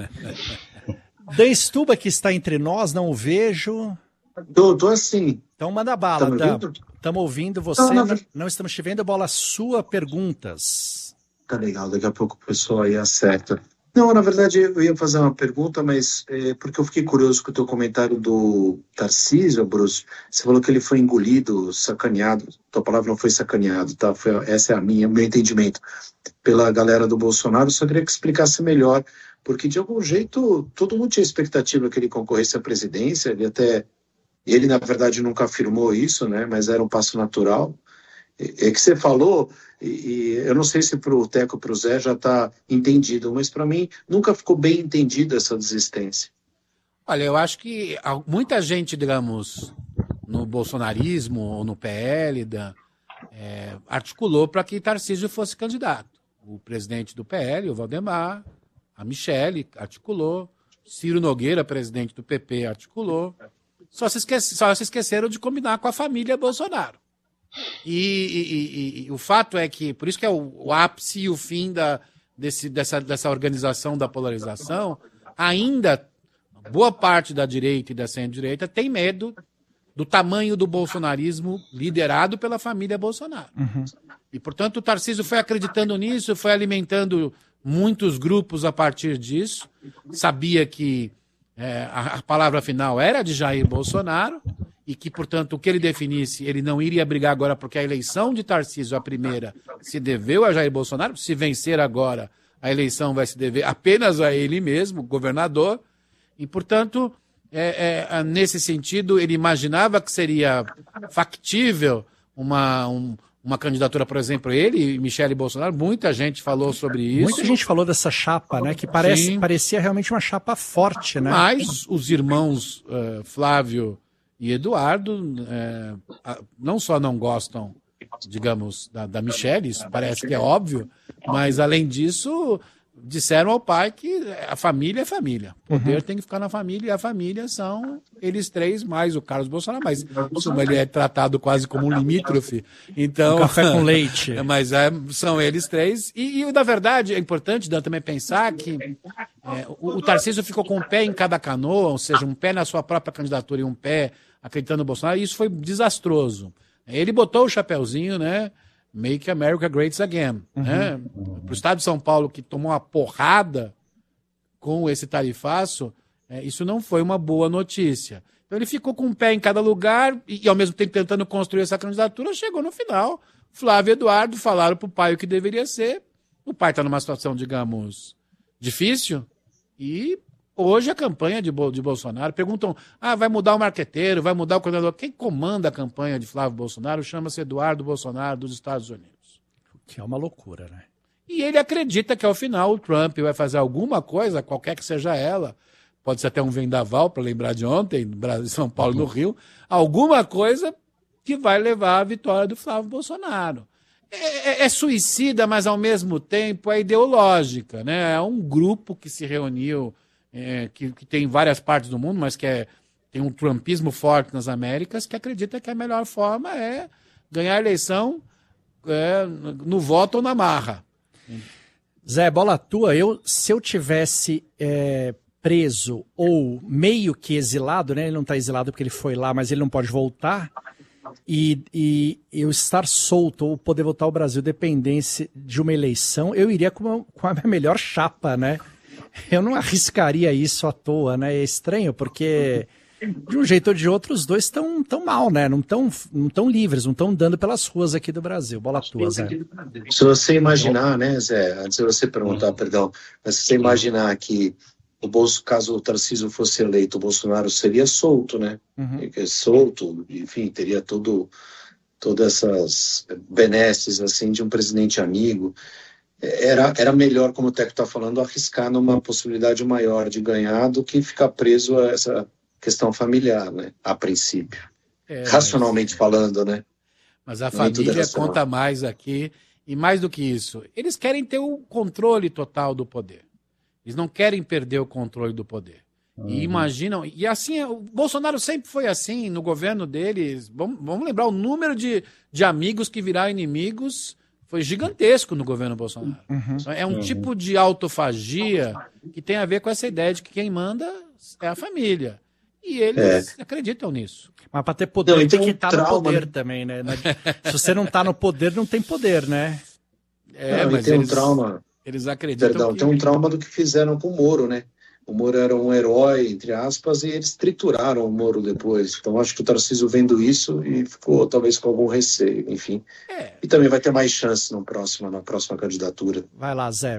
Dan Stuba, que está entre nós, não o vejo. Tô, tô assim. Então manda bala, tá Dan. Estamos ouvindo você, não, não, não, não estamos te vendo, bola sua, perguntas. Tá legal, daqui a pouco o pessoal aí acerta. Não, na verdade eu ia fazer uma pergunta, mas é, porque eu fiquei curioso com o teu comentário do Tarcísio, Bruce. Você falou que ele foi engolido, sacaneado, tua palavra não foi sacaneado, tá? Foi, essa é a minha, meu entendimento, pela galera do Bolsonaro. Só queria que explicasse melhor, porque de algum jeito todo mundo tinha expectativa que ele concorresse à presidência, ele até... Ele, na verdade, nunca afirmou isso, né? Mas era um passo natural. É que você falou, e, e eu não sei se para o Teco e para o Zé já está entendido, mas para mim nunca ficou bem entendida essa desistência. Olha, eu acho que muita gente, digamos, no bolsonarismo ou no P L, da, é, articulou para que Tarcísio fosse candidato. O presidente do P L, o Valdemar, a Michele, articulou. Ciro Nogueira, presidente do P P, articulou. Só se, esquece, só se esqueceram de combinar com a família Bolsonaro. E, e, e, e o fato é que, por isso que é o, o ápice e o fim da, desse, dessa, dessa organização da polarização, ainda boa parte da direita e da centro-direita tem medo do tamanho do bolsonarismo liderado pela família Bolsonaro. Uhum. E, portanto, o Tarcísio foi acreditando nisso, foi alimentando muitos grupos a partir disso, sabia que é, a, a palavra final era de Jair Bolsonaro e que, portanto, o que ele definisse, ele não iria brigar agora porque a eleição de Tarcísio, a primeira, se deveu a Jair Bolsonaro. Se vencer agora, a eleição vai se dever apenas a ele mesmo, governador. E, portanto, é, é, nesse sentido, ele imaginava que seria factível uma, um, uma candidatura, por exemplo, ele e Michele Bolsonaro. Muita gente falou sobre isso. Muita gente falou dessa chapa, né? Que parece, parecia realmente uma chapa forte, né? Mas os irmãos uh, Flávio e Eduardo uh, não só não gostam, digamos, da, da Michele, isso parece que é óbvio, mas, além disso, disseram ao pai que a família é família. O poder uhum. tem que ficar na família, e a família são eles três, mais o Carlos Bolsonaro, mas isso, ele é tratado quase como um limítrofe. Então, um café com leite. Mas é, são eles três. E, e, na verdade, é importante Dan, também pensar que é, o, o Tarcísio ficou com um pé em cada canoa, ou seja, um pé na sua própria candidatura e um pé acreditando no Bolsonaro, e isso foi desastroso. Ele botou o chapéuzinho, né? Make America Great Again. Uhum. Né? Para o estado de São Paulo, que tomou uma porrada com esse tarifaço, é, isso não foi uma boa notícia. Então ele ficou com um pé em cada lugar e, e ao mesmo tempo, tentando construir essa candidatura. Chegou no final, Flávio e Eduardo falaram para o pai o que deveria ser. O pai está numa situação, digamos, difícil. E hoje a campanha de, Bo- de Bolsonaro, perguntam, ah, vai mudar o marqueteiro, vai mudar o coordenador. Quem comanda a campanha de Flávio Bolsonaro chama-se Eduardo Bolsonaro, dos Estados Unidos. Que é uma loucura, né? E ele acredita que ao final o Trump vai fazer alguma coisa, qualquer que seja ela, pode ser até um vendaval, para lembrar de ontem, no Brasil, São Paulo e no Rio, alguma coisa que vai levar à vitória do Flávio Bolsonaro. É, é, é suicida, mas ao mesmo tempo é ideológica, né? É um grupo que se reuniu, É, que, que tem em várias partes do mundo, mas que é, tem um trumpismo forte nas Américas, que acredita que a melhor forma é ganhar a eleição é, no voto ou na marra. Zé, bola tua, eu, se eu tivesse é, preso ou meio que exilado, né? Ele não está exilado porque ele foi lá, mas ele não pode voltar, e, e eu estar solto ou poder voltar ao Brasil dependesse de uma eleição, eu iria com, uma, com a minha melhor chapa, né? Eu não arriscaria isso à toa, né? É estranho, porque de um jeito ou de outro os dois estão tão mal, né? Não estão não tão livres, não estão andando pelas ruas aqui do Brasil. Bola tua, Zé. Se você imaginar, né, Zé, antes de você perguntar, uhum. perdão, mas se você imaginar que o Bolso, caso o Tarcísio fosse eleito, o Bolsonaro seria solto, né? Uhum. Solto, enfim, teria todo, todas essas benesses, assim, de um presidente amigo. Era, era melhor, como o Teco está falando, arriscar numa possibilidade maior de ganhar do que ficar preso a essa questão familiar, né? A princípio. É, racionalmente mas... falando, né? Mas a família conta mais aqui. E mais do que isso, eles querem ter o controle total do poder. Eles não querem perder o controle do poder. Uhum. E imaginam... E assim, o Bolsonaro sempre foi assim, no governo deles. Vamos, vamos lembrar o número de, de amigos que viraram inimigos... Foi gigantesco no governo Bolsonaro. Uhum. É um uhum. tipo de autofagia que tem a ver com essa ideia de que quem manda é a família. E eles é. acreditam nisso. Mas para ter poder, não, tem que estar no poder também, né? Se você não está no poder, não tem poder, né? É, não, mas tem eles, um trauma. Eles acreditam Perdão, que... tem um trauma do que fizeram com o Moro, né? O Moro era um herói, entre aspas, e eles trituraram o Moro depois. Então acho que o Tarcísio vendo isso e ficou talvez com algum receio, enfim. É. E também vai ter mais chance no próximo, na próxima candidatura. Vai lá, Zé.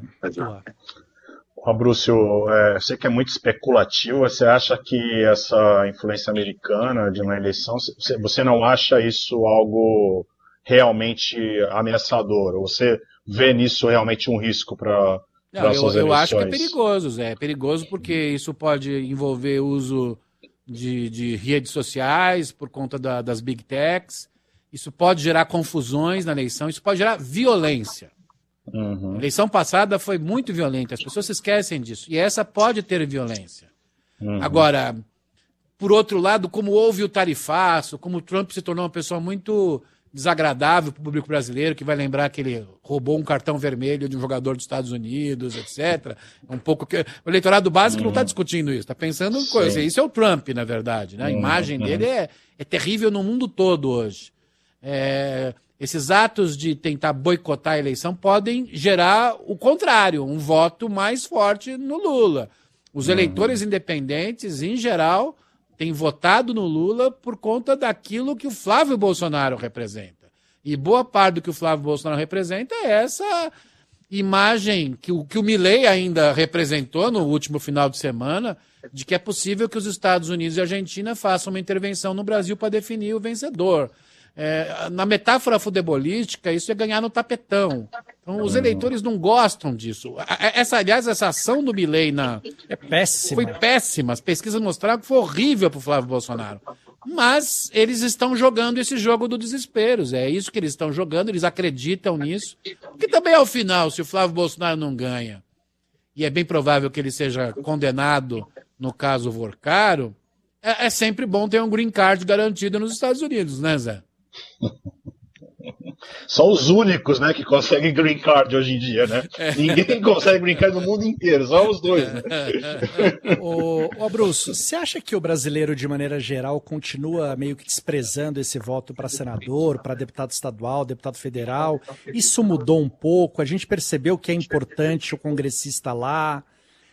Abrúcio, é, sei que é muito especulativo, você acha que essa influência americana de uma eleição, você não acha isso algo realmente ameaçador? Ou você vê nisso realmente um risco para... Não, eu, eu acho que é perigoso, Zé. É perigoso porque isso pode envolver uso de, de redes sociais por conta da, das big techs. Isso pode gerar confusões na eleição. Isso pode gerar violência. Uhum. A eleição passada foi muito violenta. As pessoas se esquecem disso. E essa pode ter violência. Uhum. Agora, por outro lado, como houve o tarifaço, como o Trump se tornou uma pessoa muito desagradável para o público brasileiro, que vai lembrar que ele roubou um cartão vermelho de um jogador dos Estados Unidos, etcétera. Um pouco que o eleitorado básico uhum. não está discutindo isso, está pensando em coisa. Isso é o Trump, na verdade, né? A uhum. imagem dele é, é terrível no mundo todo hoje. É, esses atos de tentar boicotar a eleição podem gerar o contrário, um voto mais forte no Lula. Os eleitores uhum. independentes, em geral, têm votado no Lula por conta daquilo que o Flávio Bolsonaro representa. E boa parte do que o Flávio Bolsonaro representa é essa imagem que o, que o Milei ainda representou no último final de semana, de que é possível que os Estados Unidos e a Argentina façam uma intervenção no Brasil para definir o vencedor. É, na metáfora futebolística, isso é ganhar no tapetão. Então, os eleitores não gostam disso. Essa, aliás, essa ação do Milei na... é péssima. Foi péssima. As pesquisas mostraram que foi horrível para o Flávio Bolsonaro. Mas eles estão jogando esse jogo do desespero. É isso que eles estão jogando, eles acreditam nisso. Que também, ao final, se o Flávio Bolsonaro não ganha, e é bem provável que ele seja condenado, no caso Vorcaro, é, é sempre bom ter um green card garantido nos Estados Unidos, né, Zé? São os únicos, né, que conseguem green card hoje em dia, né? É. Ninguém consegue green card no mundo inteiro, só os dois, né? Ô, ô Bruce, você acha que o brasileiro, de maneira geral, continua meio que desprezando esse voto para senador, para deputado estadual, deputado federal? Isso mudou um pouco? A gente percebeu que é importante o congressista lá?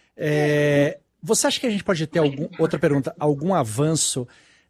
É, você acha que a gente pode ter algum, outra pergunta, algum avanço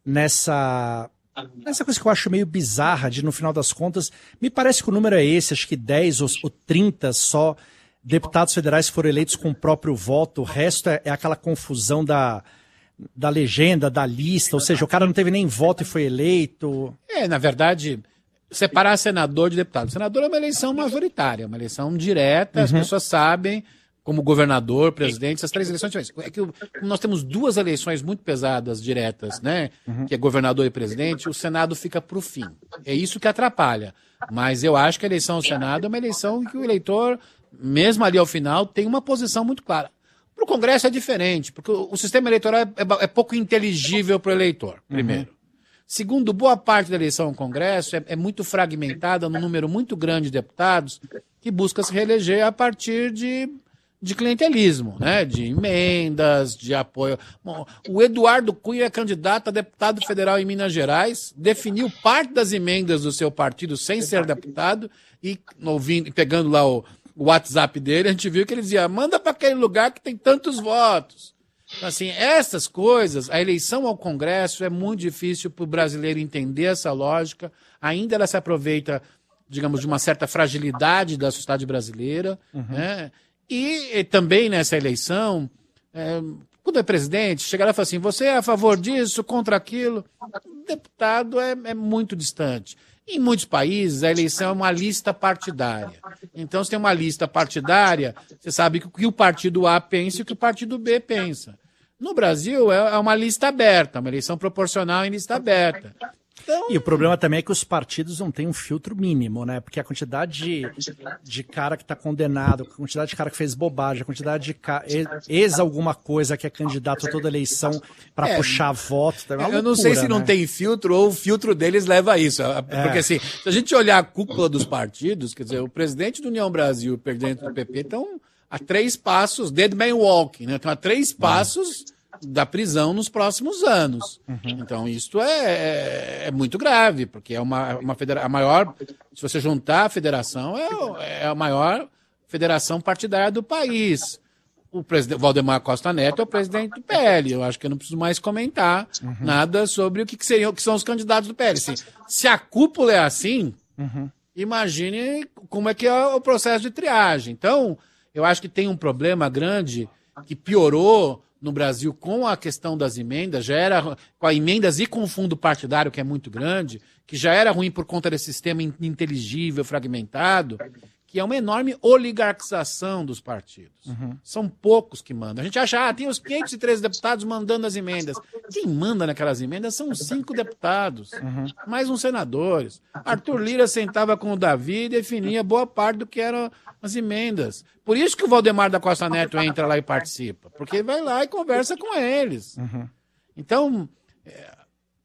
nessa... Essa coisa que eu acho meio bizarra, de no final das contas, me parece que o número é esse, acho que dez ou, ou trinta só deputados federais foram eleitos com o próprio voto, o resto é, é aquela confusão da, da legenda, da lista, ou seja, o cara não teve nem voto e foi eleito. É, na verdade, separar senador de deputado. Senador é uma eleição majoritária, uma eleição direta, uhum. As pessoas sabem, como governador, presidente, essas três eleições diferentes. É que nós temos duas eleições muito pesadas, diretas, né? Uhum. Que é governador e presidente, o Senado fica para o fim. É isso que atrapalha. Mas eu acho que a eleição ao Senado é uma eleição em que o eleitor, mesmo ali ao final, tem uma posição muito clara. Para o Congresso é diferente, porque o sistema eleitoral é, é pouco inteligível para o eleitor, primeiro. Uhum. Segundo, boa parte da eleição ao Congresso é, é muito fragmentada num número muito grande de deputados que busca se reeleger a partir de... de clientelismo, né? De emendas, de apoio. Bom, o Eduardo Cunha é candidato a deputado federal em Minas Gerais, definiu parte das emendas do seu partido sem ser deputado e ouvindo, pegando lá o, o WhatsApp dele, a gente viu que ele dizia, manda para aquele lugar que tem tantos votos. Então, assim, essas coisas, a eleição ao Congresso é muito difícil para o brasileiro entender essa lógica, ainda ela se aproveita, digamos, de uma certa fragilidade da sociedade brasileira, uhum. né? E, e também nessa eleição, é, quando é presidente, chegar lá e falar assim, você é a favor disso, contra aquilo? O deputado é, é muito distante. Em muitos países, a eleição é uma lista partidária. Então, se tem uma lista partidária, você sabe que o que o partido A pensa e o que o partido B pensa. No Brasil, é uma lista aberta, uma eleição proporcional em lista aberta. Então... E o problema também é que os partidos não têm um filtro mínimo, né? Porque a quantidade de, de cara que está condenado, a quantidade de cara que fez bobagem, a quantidade de ca... ex alguma coisa que é candidato a toda eleição para é, puxar voto. É uma loucura, eu não sei se né? não tem filtro ou o filtro deles leva a isso. Porque é. assim, se a gente olhar a cúpula dos partidos, quer dizer, o presidente do União Brasil e o presidente do P P estão a três passos, dead man walking, né? Estão a três passos... da prisão nos próximos anos. Uhum. Então, isso é, é, é muito grave, porque é uma, uma federa- a maior, se você juntar a federação, é, é a maior federação partidária do país. O presidente Valdemar Costa Neto é o presidente do P L. Eu acho que eu não preciso mais comentar uhum. nada sobre o que, que, seriam, que são os candidatos do P L. Assim, se a cúpula é assim, uhum. imagine como é que é o processo de triagem. Então, eu acho que tem um problema grande que piorou no Brasil com a questão das emendas, já era com as emendas e com o fundo partidário, que é muito grande, que já era ruim por conta desse sistema ininteligível, fragmentado, que é uma enorme oligarquização dos partidos. Uhum. São poucos que mandam. A gente acha, ah, tem os quinhentos e treze deputados mandando as emendas. Quem manda naquelas emendas são cinco deputados, uhum. mais uns senadores. Arthur Lira sentava com o Davi e definia boa parte do que eram as emendas. Por isso que o Valdemar da Costa Neto entra lá e participa, porque vai lá e conversa com eles. Uhum. Então,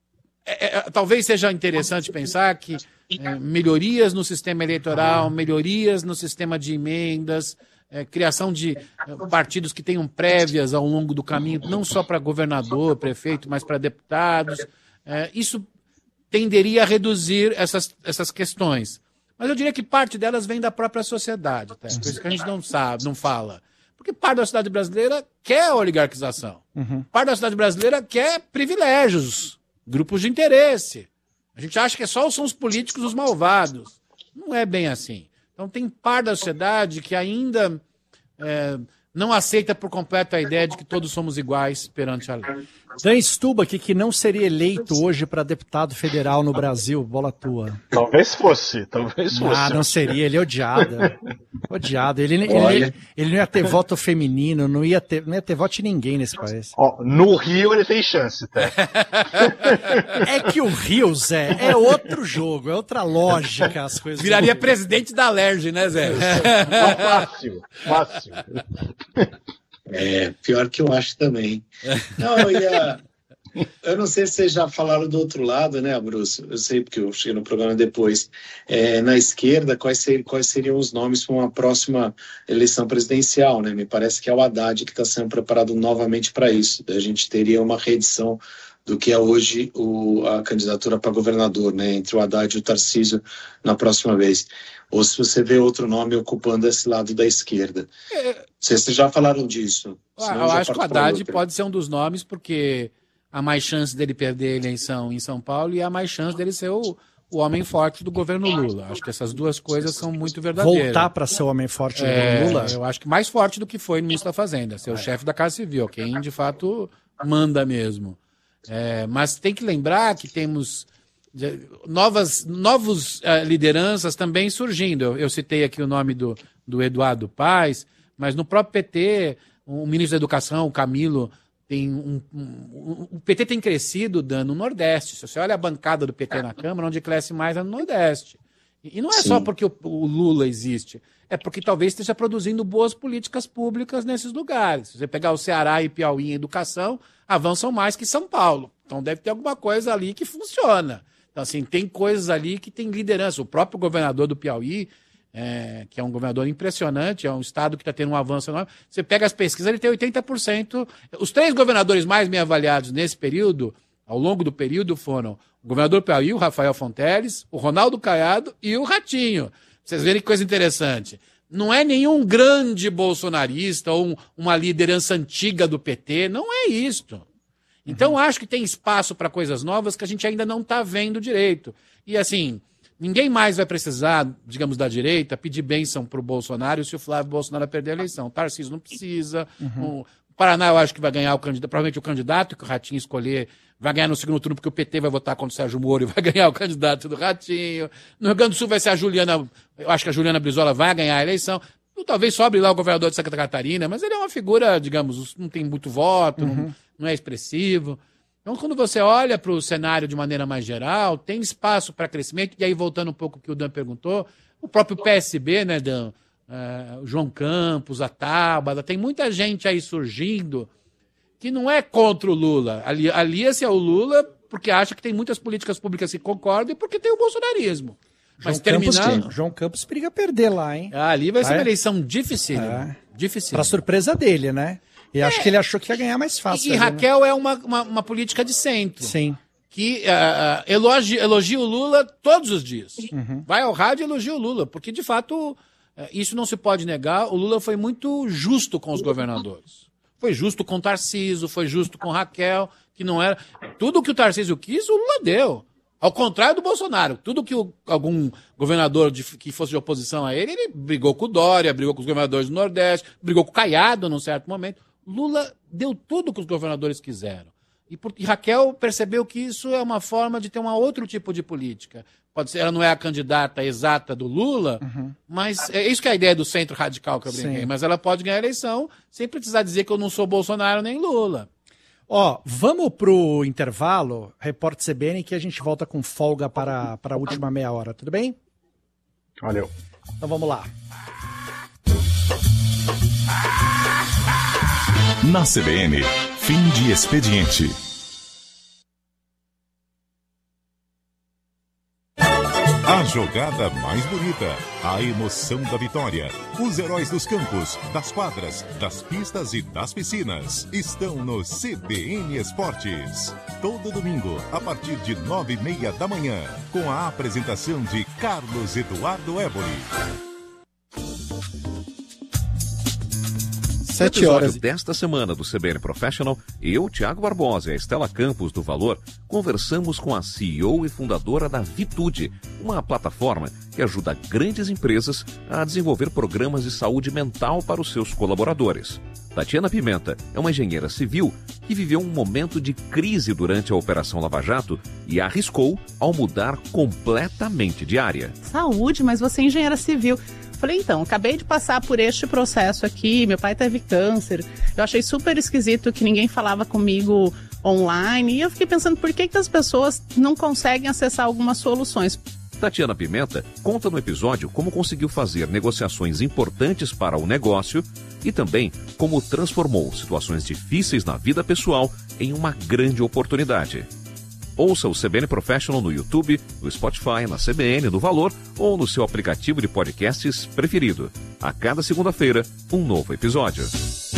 é, é, talvez seja interessante pensar que é, melhorias no sistema eleitoral, melhorias no sistema de emendas, é, criação de é, partidos que tenham prévias ao longo do caminho, não só para governador, prefeito, mas para deputados, é, isso tenderia a reduzir essas, essas questões. Mas eu diria que parte delas vem da própria sociedade, tá? Por isso que a gente não sabe, não fala. Porque parte da sociedade brasileira quer oligarquização. Uhum. Parte da sociedade brasileira quer privilégios, grupos de interesse. A gente acha que só são os políticos os malvados. Não é bem assim. Então tem parte da sociedade que ainda é, não aceita por completo a ideia de que todos somos iguais perante a lei. Dan Stubach, que não seria eleito hoje para deputado federal no Brasil, bola tua. Talvez fosse, talvez fosse. Ah, não seria, ele é odiado. Odiado. Ele, ele, ele não ia ter voto feminino, não ia ter, não ia ter voto de ninguém nesse país. Ó, no Rio ele tem chance, tá? É que o Rio, Zé, é outro jogo, é outra lógica as coisas. Viraria presidente da Alerj, né, Zé? Fácil, fácil. É, pior que eu acho também. Não, eu ia... Eu não sei se vocês já falaram do outro lado, né, Bruce? Eu sei porque eu cheguei no programa depois. É, na esquerda, quais, ser, quais seriam os nomes para uma próxima eleição presidencial, né? Me parece que é o Haddad que está sendo preparado novamente para isso. A gente teria uma reedição do que é hoje o, a candidatura para governador, né? Entre o Haddad e o Tarcísio na próxima vez. Ou se você vê outro nome ocupando esse lado da esquerda. É... Vocês já falaram disso. Ah, eu acho que o Haddad pode ser um dos nomes, porque há mais chance dele perder a eleição em São Paulo e há mais chance dele ser o, o homem forte do governo Lula. Acho que essas duas coisas são muito verdadeiras. Voltar para ser o homem forte do é, governo Lula? Eu acho que mais forte do que foi no ministro da Fazenda, ser o chefe da Casa Civil, quem de fato manda mesmo. É, mas tem que lembrar que temos novas novos, uh, lideranças também surgindo. Eu, eu citei aqui o nome do, do Eduardo Paes, mas no próprio P T, o ministro da Educação, o Camilo, tem um, um, um, o P T tem crescido no Nordeste. Se você olha a bancada do P T na Câmara, onde cresce mais é no Nordeste. E, e não é Sim. só porque o, o Lula existe, é porque talvez esteja produzindo boas políticas públicas nesses lugares. Se você pegar o Ceará e Piauí em educação, avançam mais que São Paulo. Então deve ter alguma coisa ali que funciona. Então, assim, tem coisas ali que tem liderança. O próprio governador do Piauí, é, que é um governador impressionante, é um estado que está tendo um avanço enorme. Você pega as pesquisas, ele tem oitenta por cento. Os três governadores mais bem avaliados nesse período, ao longo do período, foram o governador do Piauí, o Rafael Fonteles, o Ronaldo Caiado e o Ratinho. Vocês verem que coisa interessante. Não é nenhum grande bolsonarista ou um, uma liderança antiga do P T, não é isto. Então, uhum. acho que tem espaço para coisas novas que a gente ainda não está vendo direito. E, assim, ninguém mais vai precisar, digamos, da direita, pedir bênção para o Bolsonaro se o Flávio Bolsonaro perder a eleição. O Tarcísio não precisa. Uhum. O Paraná, eu acho que vai ganhar o candidato, provavelmente o candidato que o Ratinho escolher vai ganhar no segundo turno, porque o P T vai votar contra o Sérgio Moro e vai ganhar o candidato do Ratinho. No Rio Grande do Sul vai ser a Juliana, eu acho que a Juliana Brizola vai ganhar a eleição. Talvez sobre lá o governador de Santa Catarina, mas ele é uma figura, digamos, não tem muito voto, uhum. não, não é expressivo. Então, quando você olha para o cenário de maneira mais geral, tem espaço para crescimento. E aí, voltando um pouco ao que o Dan perguntou, o próprio P S B, né, Dan? Uh, João Campos, a Tábada, tem muita gente aí surgindo que não é contra o Lula. Ali, alia-se ao Lula porque acha que tem muitas políticas públicas que concordam e porque tem o bolsonarismo. Mas João terminar... Campos, João Campos periga perder lá, hein? Ah, ali vai ser é? uma eleição difícil. É. Difícil. Pra surpresa dele, né? E é. acho que ele achou que ia ganhar mais fácil. E, ali, e Raquel né? é uma, uma, uma política de centro. Sim. Que uh, elogia, elogia o Lula todos os dias. Uhum. Vai ao rádio e elogia o Lula, porque, de fato, uh, isso não se pode negar. O Lula foi muito justo com os governadores. Foi justo com o Tarcísio, foi justo com Raquel, que não era... Tudo que o Tarcísio quis, o Lula deu. Ao contrário do Bolsonaro, tudo que o, algum governador de, que fosse de oposição a ele, ele brigou com o Dória, brigou com os governadores do Nordeste, brigou com o Caiado num certo momento. Lula deu tudo que os governadores quiseram. E, por, e Raquel percebeu que isso é uma forma de ter um outro tipo de política. Pode ser, ela não é a candidata exata do Lula, uhum. mas é isso que é a ideia do centro radical que eu brinquei. Sim. Mas ela pode ganhar a eleição sem precisar dizer que eu não sou Bolsonaro nem Lula. Ó, vamos pro intervalo, Repórter C B N, que a gente volta com folga para, para a última meia hora, tudo bem? Valeu. Então vamos lá. Na C B N, fim de expediente. jogada mais bonita, a emoção da vitória. Os heróis dos campos, das quadras, das pistas e das piscinas estão no C B N Esportes. Todo domingo, a partir de nove e meia da manhã, com a apresentação de Carlos Eduardo Éboli. Sete horas desta semana do C B N Professional, eu, Thiago Barbosa e a Estela Campos do Valor, conversamos com a C E O e fundadora da Vitude, uma plataforma que ajuda grandes empresas a desenvolver programas de saúde mental para os seus colaboradores. Tatiana Pimenta é uma engenheira civil que viveu um momento de crise durante a Operação Lava Jato e arriscou ao mudar completamente de área. Saúde, mas você é engenheira civil. Falei, então, acabei de passar por este processo aqui, meu pai teve câncer, eu achei super esquisito que ninguém falava comigo online, e eu fiquei pensando por que, que as pessoas não conseguem acessar algumas soluções. Tatiana Pimenta conta no episódio como conseguiu fazer negociações importantes para o negócio e também como transformou situações difíceis na vida pessoal em uma grande oportunidade. Ouça o C B N Professional no YouTube, no Spotify, na C B N, no Valor ou no seu aplicativo de podcasts preferido. A cada segunda-feira, um novo episódio.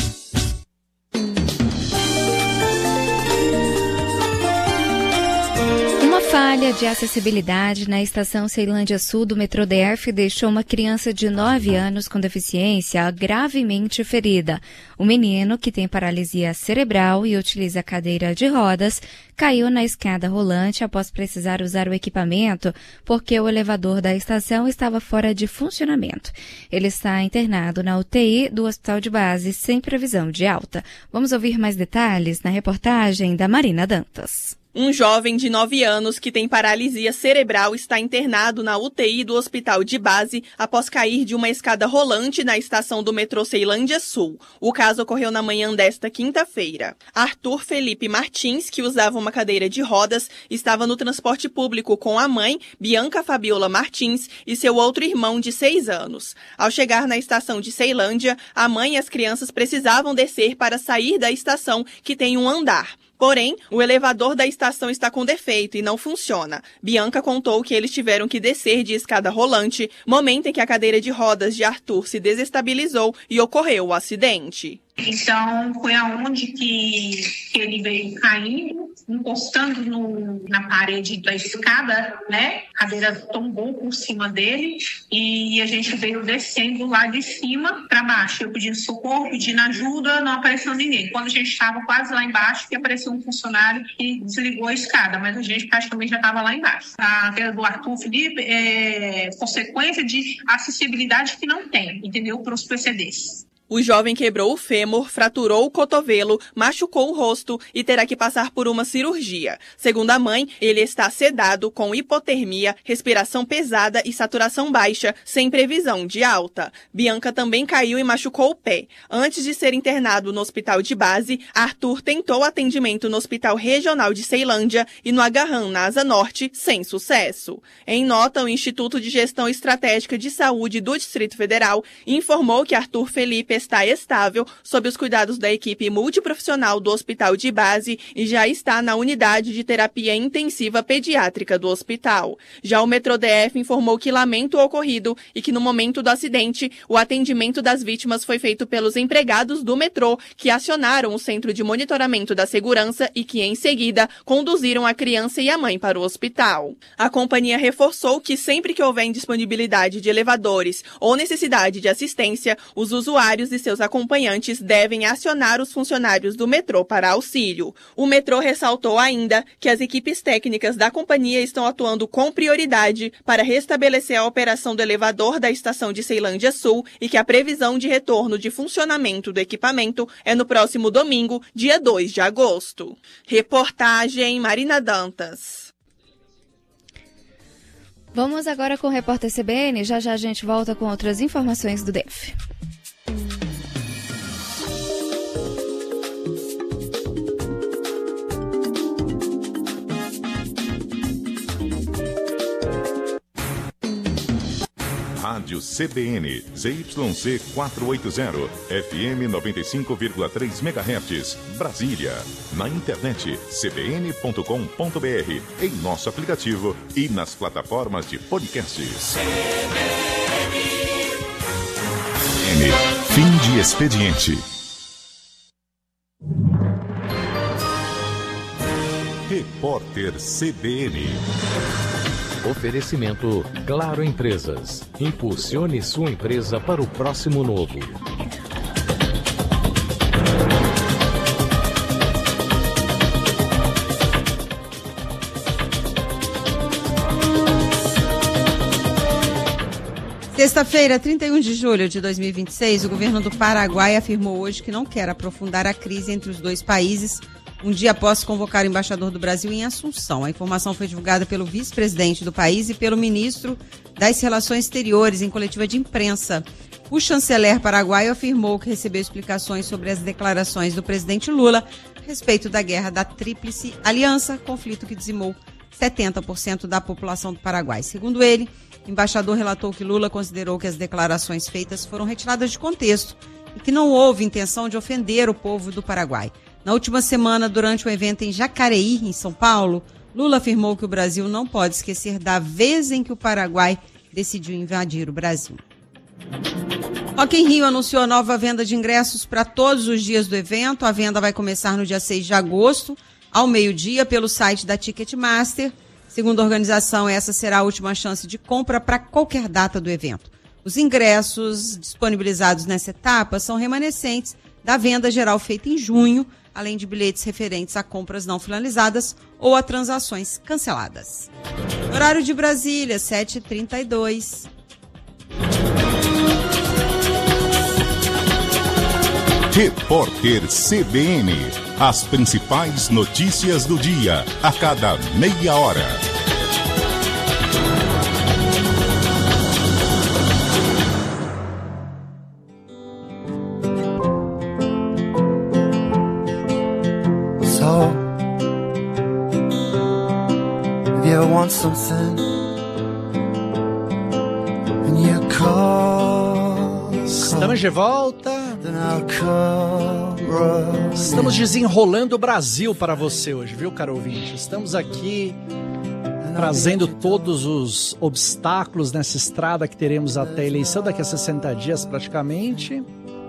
Uma falha de acessibilidade na estação Ceilândia Sul do metrô D F deixou uma criança de nove anos com deficiência gravemente ferida. O menino, que tem paralisia cerebral e utiliza cadeira de rodas, caiu na escada rolante após precisar usar o equipamento porque o elevador da estação estava fora de funcionamento. Ele está internado na U T I do Hospital de Base sem previsão de alta. Vamos ouvir mais detalhes na reportagem da Marina Dantas. Um jovem de nove anos que tem paralisia cerebral está internado na U T I do Hospital de Base após cair de uma escada rolante na estação do metrô Ceilândia Sul. O caso ocorreu na manhã desta quinta-feira. Arthur Felipe Martins, que usava uma cadeira de rodas, estava no transporte público com a mãe, Bianca Fabiola Martins, e seu outro irmão de seis anos. Ao chegar na estação de Ceilândia, a mãe e as crianças precisavam descer para sair da estação, que tem um andar. Porém, o elevador da estação está com defeito e não funciona. Bianca contou que eles tiveram que descer de escada rolante, momento em que a cadeira de rodas de Arthur se desestabilizou e ocorreu o acidente. Então, foi aonde que, que ele veio caindo, encostando no, na parede da escada, né? A cadeira tombou por cima dele e a gente veio descendo lá de cima para baixo. Eu pedindo socorro, pedindo ajuda, não apareceu ninguém. Quando a gente estava quase lá embaixo, que apareceu um funcionário que desligou a escada, mas a gente praticamente já estava lá embaixo. A queda do Arthur Felipe é consequência de acessibilidade que não tem, entendeu? Para os P C Ds. O jovem quebrou o fêmur, fraturou o cotovelo, machucou o rosto e terá que passar por uma cirurgia. Segundo a mãe, ele está sedado com hipotermia, respiração pesada e saturação baixa, sem previsão de alta. Bianca também caiu e machucou o pé. Antes de ser internado no hospital de base, Arthur tentou atendimento no Hospital Regional de Ceilândia e no Agarram, na Asa Norte, sem sucesso. Em nota, o Instituto de Gestão Estratégica de Saúde do Distrito Federal informou que Arthur Felipe está estável sob os cuidados da equipe multiprofissional do Hospital de Base e já está na unidade de terapia intensiva pediátrica do hospital. Já o metrô D F informou que lamenta o ocorrido e que no momento do acidente, o atendimento das vítimas foi feito pelos empregados do metrô, que acionaram o Centro de Monitoramento da Segurança e que, em seguida, conduziram a criança e a mãe para o hospital. A companhia reforçou que sempre que houver indisponibilidade de elevadores ou necessidade de assistência, os usuários e seus acompanhantes devem acionar os funcionários do metrô para auxílio. O metrô ressaltou ainda que as equipes técnicas da companhia estão atuando com prioridade para restabelecer a operação do elevador da estação de Ceilândia Sul e que a previsão de retorno de funcionamento do equipamento é no próximo domingo, dia dois de agosto. Reportagem Marina Dantas. Vamos agora com o repórter C B N. Já já a gente volta com outras informações do D F. Rádio C B N, Z Y C quatrocentos e oitenta, F M noventa e cinco vírgula três megahertz, Brasília. Na internet, c b n ponto com ponto b r, em nosso aplicativo e nas plataformas de podcasts. N, fim de expediente. Repórter C B N. Oferecimento Claro Empresas. Impulsione sua empresa para o próximo novo. Sexta-feira, trinta e um de julho de dois mil e vinte e seis, o governo do Paraguai afirmou hoje que não quer aprofundar a crise entre os dois países, um dia após convocar o embaixador do Brasil em Assunção. A informação foi divulgada pelo vice-presidente do país e pelo ministro das Relações Exteriores em coletiva de imprensa. O chanceler paraguaio afirmou que recebeu explicações sobre as declarações do presidente Lula a respeito da guerra da Tríplice Aliança, conflito que dizimou setenta por cento da população do Paraguai. Segundo ele, o embaixador relatou que Lula considerou que as declarações feitas foram retiradas de contexto e que não houve intenção de ofender o povo do Paraguai. Na última semana, durante um evento em Jacareí, em São Paulo, Lula afirmou que o Brasil não pode esquecer da vez em que o Paraguai decidiu invadir o Brasil. Rock in Rio anunciou a nova venda de ingressos para todos os dias do evento. A venda vai começar no dia seis de agosto, ao meio-dia, pelo site da Ticketmaster. Segundo a organização, essa será a última chance de compra para qualquer data do evento. Os ingressos disponibilizados nessa etapa são remanescentes da venda geral feita em junho, além de bilhetes referentes a compras não finalizadas ou a transações canceladas. Horário de Brasília, sete e trinta e dois. Repórter C B N. As principais notícias do dia, a cada meia hora. So, if you want something and you call, Estamos de volta. Estamos desenrolando o Brasil para você hoje, viu, caro ouvinte? Estamos aqui trazendo todos os obstáculos nessa estrada que teremos até a eleição, daqui a sessenta dias praticamente.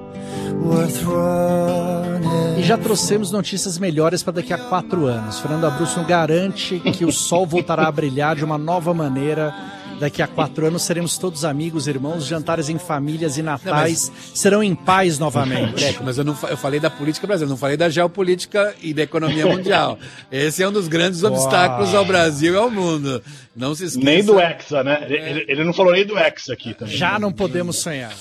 E já trouxemos notícias melhores para daqui a quatro anos. Fernando Abruzzo garante que o sol voltará a brilhar de uma nova maneira. Daqui a quatro anos seremos todos amigos, irmãos, jantares em famílias e natais não, mas... serão em paz novamente. É, mas eu, não, eu falei da política brasileira, não falei da geopolítica e da economia mundial. Esse é um dos grandes Uau. obstáculos ao Brasil e ao mundo. Não se esqueça. Nem do Hexa, né? É. Ele, ele não falou nem do Hexa aqui também. Já não podemos sonhar.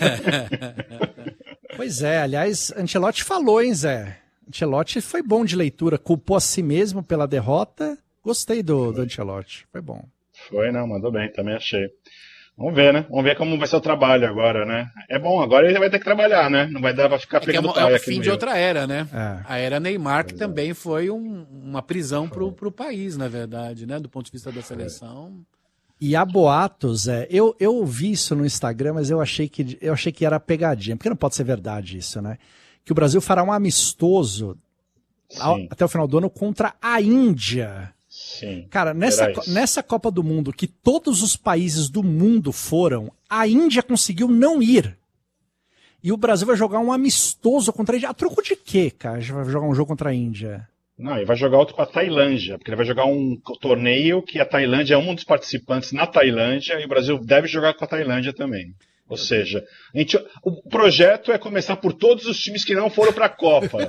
Pois é, aliás, Ancelotti falou, hein, Zé? Ancelotti foi bom de leitura, culpou a si mesmo pela derrota. Gostei do, do Ancelotti, foi bom. Foi, não, mandou bem, também achei. Vamos ver, né? Vamos ver como vai ser o trabalho agora, né? É bom, agora ele vai ter que trabalhar, né? Não vai dar pra ficar pegando é, paia é o aqui fim no de meio. outra era, né? É. A era Neymar, que pois também é. foi um, uma prisão pro, pro país, na verdade, né? Do ponto de vista da seleção. E há boatos, é, eu, eu vi isso no Instagram, mas eu achei, que, eu achei que era pegadinha, porque não pode ser verdade isso, né? Que o Brasil fará um amistoso ao, até o final do ano contra a Índia. Sim. Cara, nessa, nessa Copa do Mundo, que todos os países do mundo foram, a Índia conseguiu não ir. E o Brasil vai jogar um amistoso contra a Índia. A troco de quê, cara? Vai jogar um jogo contra a Índia? Não, ele vai jogar outro com a Tailândia, porque ele vai jogar um torneio que a Tailândia é um dos participantes na Tailândia e o Brasil deve jogar com a Tailândia também. Ou seja, a gente, o projeto é começar por todos os times que não foram para a Copa.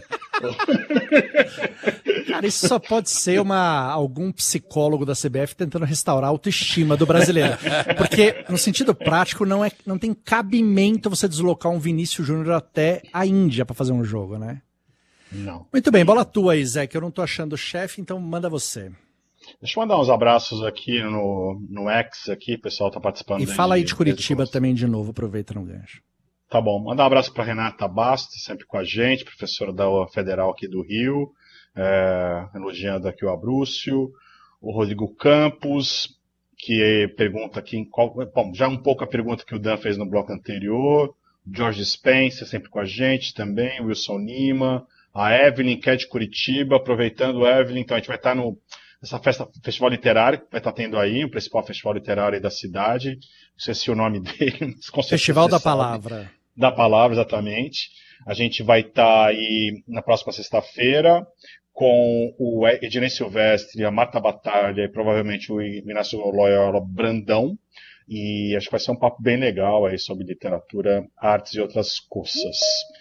Cara, isso só pode ser uma, algum psicólogo da C B F tentando restaurar a autoestima do brasileiro. Porque, no sentido prático, não, é, não tem cabimento você deslocar um Vinícius Júnior até a Índia para fazer um jogo, né? Não. Muito bem, bola tua aí, Zé, que eu não tô achando o chefe, então manda você. Deixa eu mandar uns abraços aqui no, no X, aqui, o pessoal tá participando. E fala aí de Curitiba também de novo, aproveita no gancho. Tá bom, mandar um abraço para Renata Bastos, sempre com a gente, professora da Federal aqui do Rio, é, elogiando aqui o Abruzzo, o Rodrigo Campos, que pergunta aqui em qual. Bom, já um pouco a pergunta que o Dan fez no bloco anterior. George Spencer, sempre com a gente também. Wilson Lima. A Evelyn, que é de Curitiba. Aproveitando, Evelyn, então a gente vai estar no. Essa festa, festival literário, que vai estar tendo aí, o principal festival literário aí da cidade. Não sei se é o nome dele. Festival da Palavra. Da Palavra, exatamente. A gente vai estar aí na próxima sexta-feira com o Ednei Silvestre, a Marta Batalha e provavelmente o Ignacio Loyola Brandão. E acho que vai ser um papo bem legal aí sobre literatura, artes e outras coisas.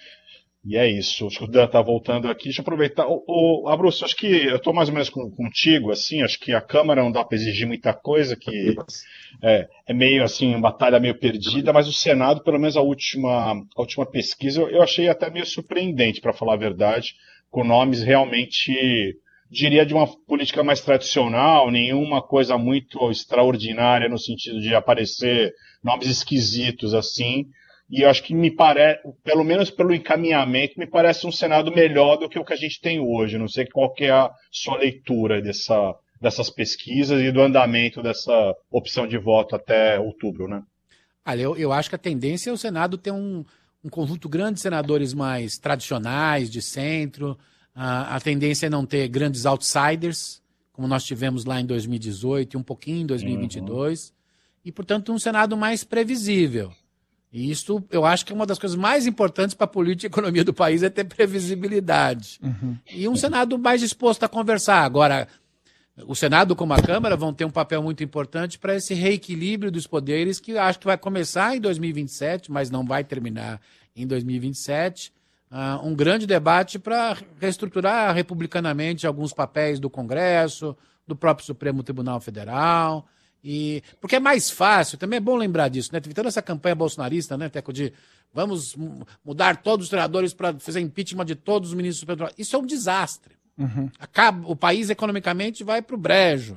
E é isso. Acho que o Dan tá voltando aqui. Deixa eu aproveitar. Ô, ô, Abruzzo, acho que eu tô mais ou menos com, contigo, assim. Acho que a Câmara não dá para exigir muita coisa, que é, é meio assim, uma batalha meio perdida, mas o Senado, pelo menos a última, a última pesquisa, eu, eu achei até meio surpreendente, para falar a verdade, com nomes realmente, diria, de uma política mais tradicional, nenhuma coisa muito extraordinária no sentido de aparecer nomes esquisitos, assim. E eu acho que me parece, pelo menos pelo encaminhamento, me parece um Senado melhor do que o que a gente tem hoje. Não sei qual que é a sua leitura dessa, dessas pesquisas e do andamento dessa opção de voto até outubro, né? Olha, eu, eu acho que a tendência é o Senado ter um, um conjunto grande de senadores mais tradicionais, de centro. A, a tendência é não ter grandes outsiders, como nós tivemos lá em dois mil e dezoito e um pouquinho em dois mil e vinte e dois. Uhum. E, portanto, um Senado mais previsível. E isso, eu acho que é uma das coisas mais importantes para a política e economia do país é ter previsibilidade. Uhum. E um Senado mais disposto a conversar. Agora, o Senado como a Câmara vão ter um papel muito importante para esse reequilíbrio dos poderes, que acho que vai começar em dois mil e vinte e sete, mas não vai terminar em dois mil e vinte e sete. Uh, um grande debate para reestruturar republicanamente alguns papéis do Congresso, do próprio Supremo Tribunal Federal. E, porque é mais fácil, também é bom lembrar disso, né? Teve toda essa campanha bolsonarista, né, Teco, de vamos mudar todos os treinadores para fazer impeachment de todos os ministros do Supremo. Isso é um desastre. Uhum. Acaba, o país economicamente vai para o brejo.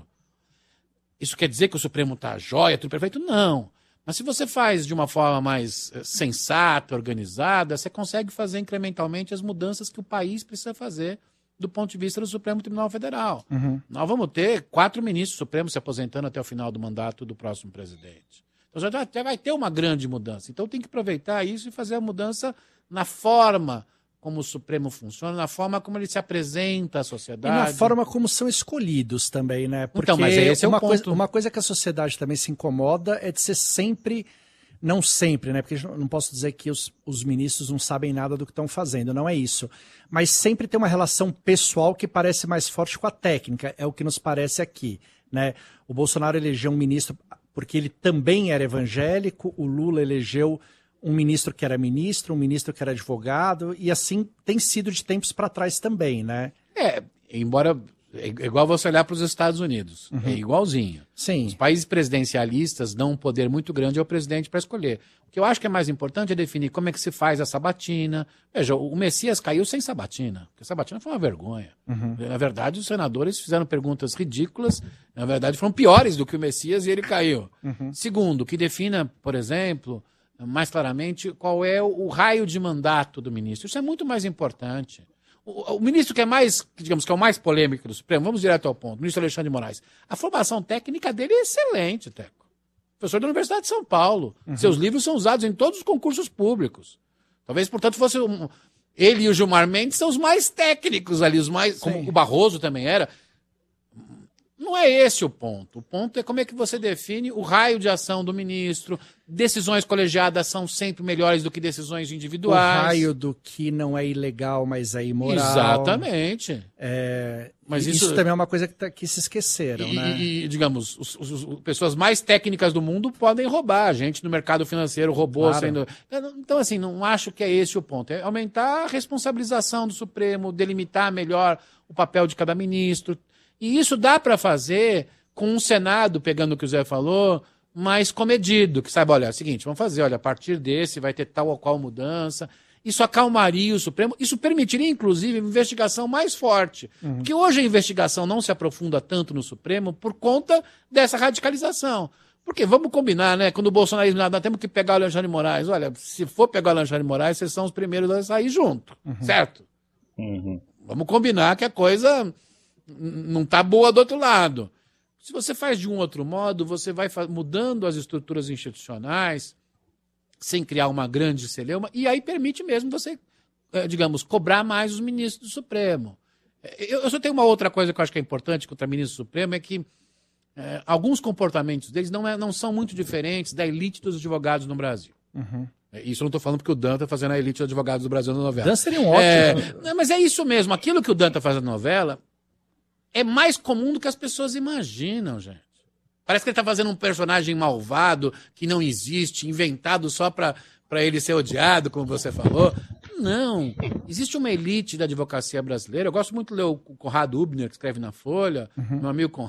Isso quer dizer que o Supremo está jóia, tudo perfeito? Não. Mas se você faz de uma forma mais sensata, organizada, você consegue fazer incrementalmente as mudanças que o país precisa fazer do ponto de vista do Supremo Tribunal Federal. Uhum. Nós vamos ter quatro ministros supremos se aposentando até o final do mandato do próximo presidente. Então já, já vai ter uma grande mudança. Então tem que aproveitar isso e fazer a mudança na forma como o Supremo funciona, na forma como ele se apresenta à sociedade. E na forma como são escolhidos também, né? Porque então, mas esse é uma, um coisa, ponto... uma coisa que a sociedade também se incomoda é de ser sempre... Não sempre, né? Porque não posso dizer que os, os ministros não sabem nada do que estão fazendo, não é isso. Mas sempre tem uma relação pessoal que parece mais forte com a técnica, é o que nos parece aqui, né? O Bolsonaro elegeu um ministro porque ele também era evangélico, o Lula elegeu um ministro que era ministro, um ministro que era advogado, e assim tem sido de tempos para trás também, né? É, embora... É igual você olhar para os Estados Unidos. Uhum. É igualzinho. Sim. Os países presidencialistas dão um poder muito grande ao presidente para escolher. O que eu acho que é mais importante é definir como é que se faz a sabatina. Veja, o Messias caiu sem sabatina. Porque a sabatina foi uma vergonha. Uhum. Na verdade, os senadores fizeram perguntas ridículas. Na verdade, foram piores do que o Messias e ele caiu. Uhum. Segundo, que defina, por exemplo, mais claramente qual é o, o raio de mandato do ministro. Isso é muito mais importante. O, o ministro que é mais, digamos, que é o mais polêmico do Supremo, vamos direto ao ponto, o ministro Alexandre de Moraes. A formação técnica dele é excelente, Teco. Professor da Universidade de São Paulo. Uhum. Seus livros são usados em todos os concursos públicos. Talvez, portanto, fosse um, ele e o Gilmar Mendes são os mais técnicos ali, os mais, como o Barroso também era. Não é esse o ponto. O ponto é como é que você define o raio de ação do ministro. Decisões colegiadas são sempre melhores do que decisões individuais. O raio do que não é ilegal, mas é imoral. Exatamente. É, mas isso... isso também é uma coisa que, tá, que se esqueceram, e, né? E, digamos, os, os, os pessoas mais técnicas do mundo podem roubar. A gente no mercado financeiro roubou claro. sendo... Então, assim, não acho que é esse o ponto. É aumentar a responsabilização do Supremo, delimitar melhor o papel de cada ministro. E isso dá para fazer com um Senado, pegando o que o Zé falou, mais comedido, que sabe, olha, é o seguinte, vamos fazer, olha, a partir desse vai ter tal ou qual mudança. Isso acalmaria o Supremo, isso permitiria, inclusive, uma investigação mais forte. Uhum. Porque hoje a investigação não se aprofunda tanto no Supremo por conta dessa radicalização. Porque, vamos combinar, né, quando o bolsonarismo, nós temos que pegar o Alexandre de Moraes. Olha, se for pegar o Alexandre de Moraes, vocês são os primeiros a sair junto, uhum. certo? Uhum. Vamos combinar que a coisa... não está boa do outro lado. Se você faz de um outro modo, você vai mudando as estruturas institucionais, sem criar uma grande celeuma, e aí permite mesmo você, digamos, cobrar mais os ministros do Supremo. Eu só tenho uma outra coisa que eu acho que é importante contra o ministro do Supremo, é que é, alguns comportamentos deles não, é, não são muito diferentes da elite dos advogados no Brasil. Uhum. Isso eu não estou falando porque o Dan está fazendo a elite dos advogados do Brasil na novela. Dan seria um ótimo. É, mas é isso mesmo. Aquilo que o Dan está fazendo na novela é mais comum do que as pessoas imaginam, gente. Parece que ele está fazendo um personagem malvado, que não existe, inventado só para ele ser odiado, como você falou. Não. Existe uma elite da advocacia brasileira. Eu gosto muito de ler o Conrado Hübner, que escreve na Folha, Uhum. meu amigo Conrado.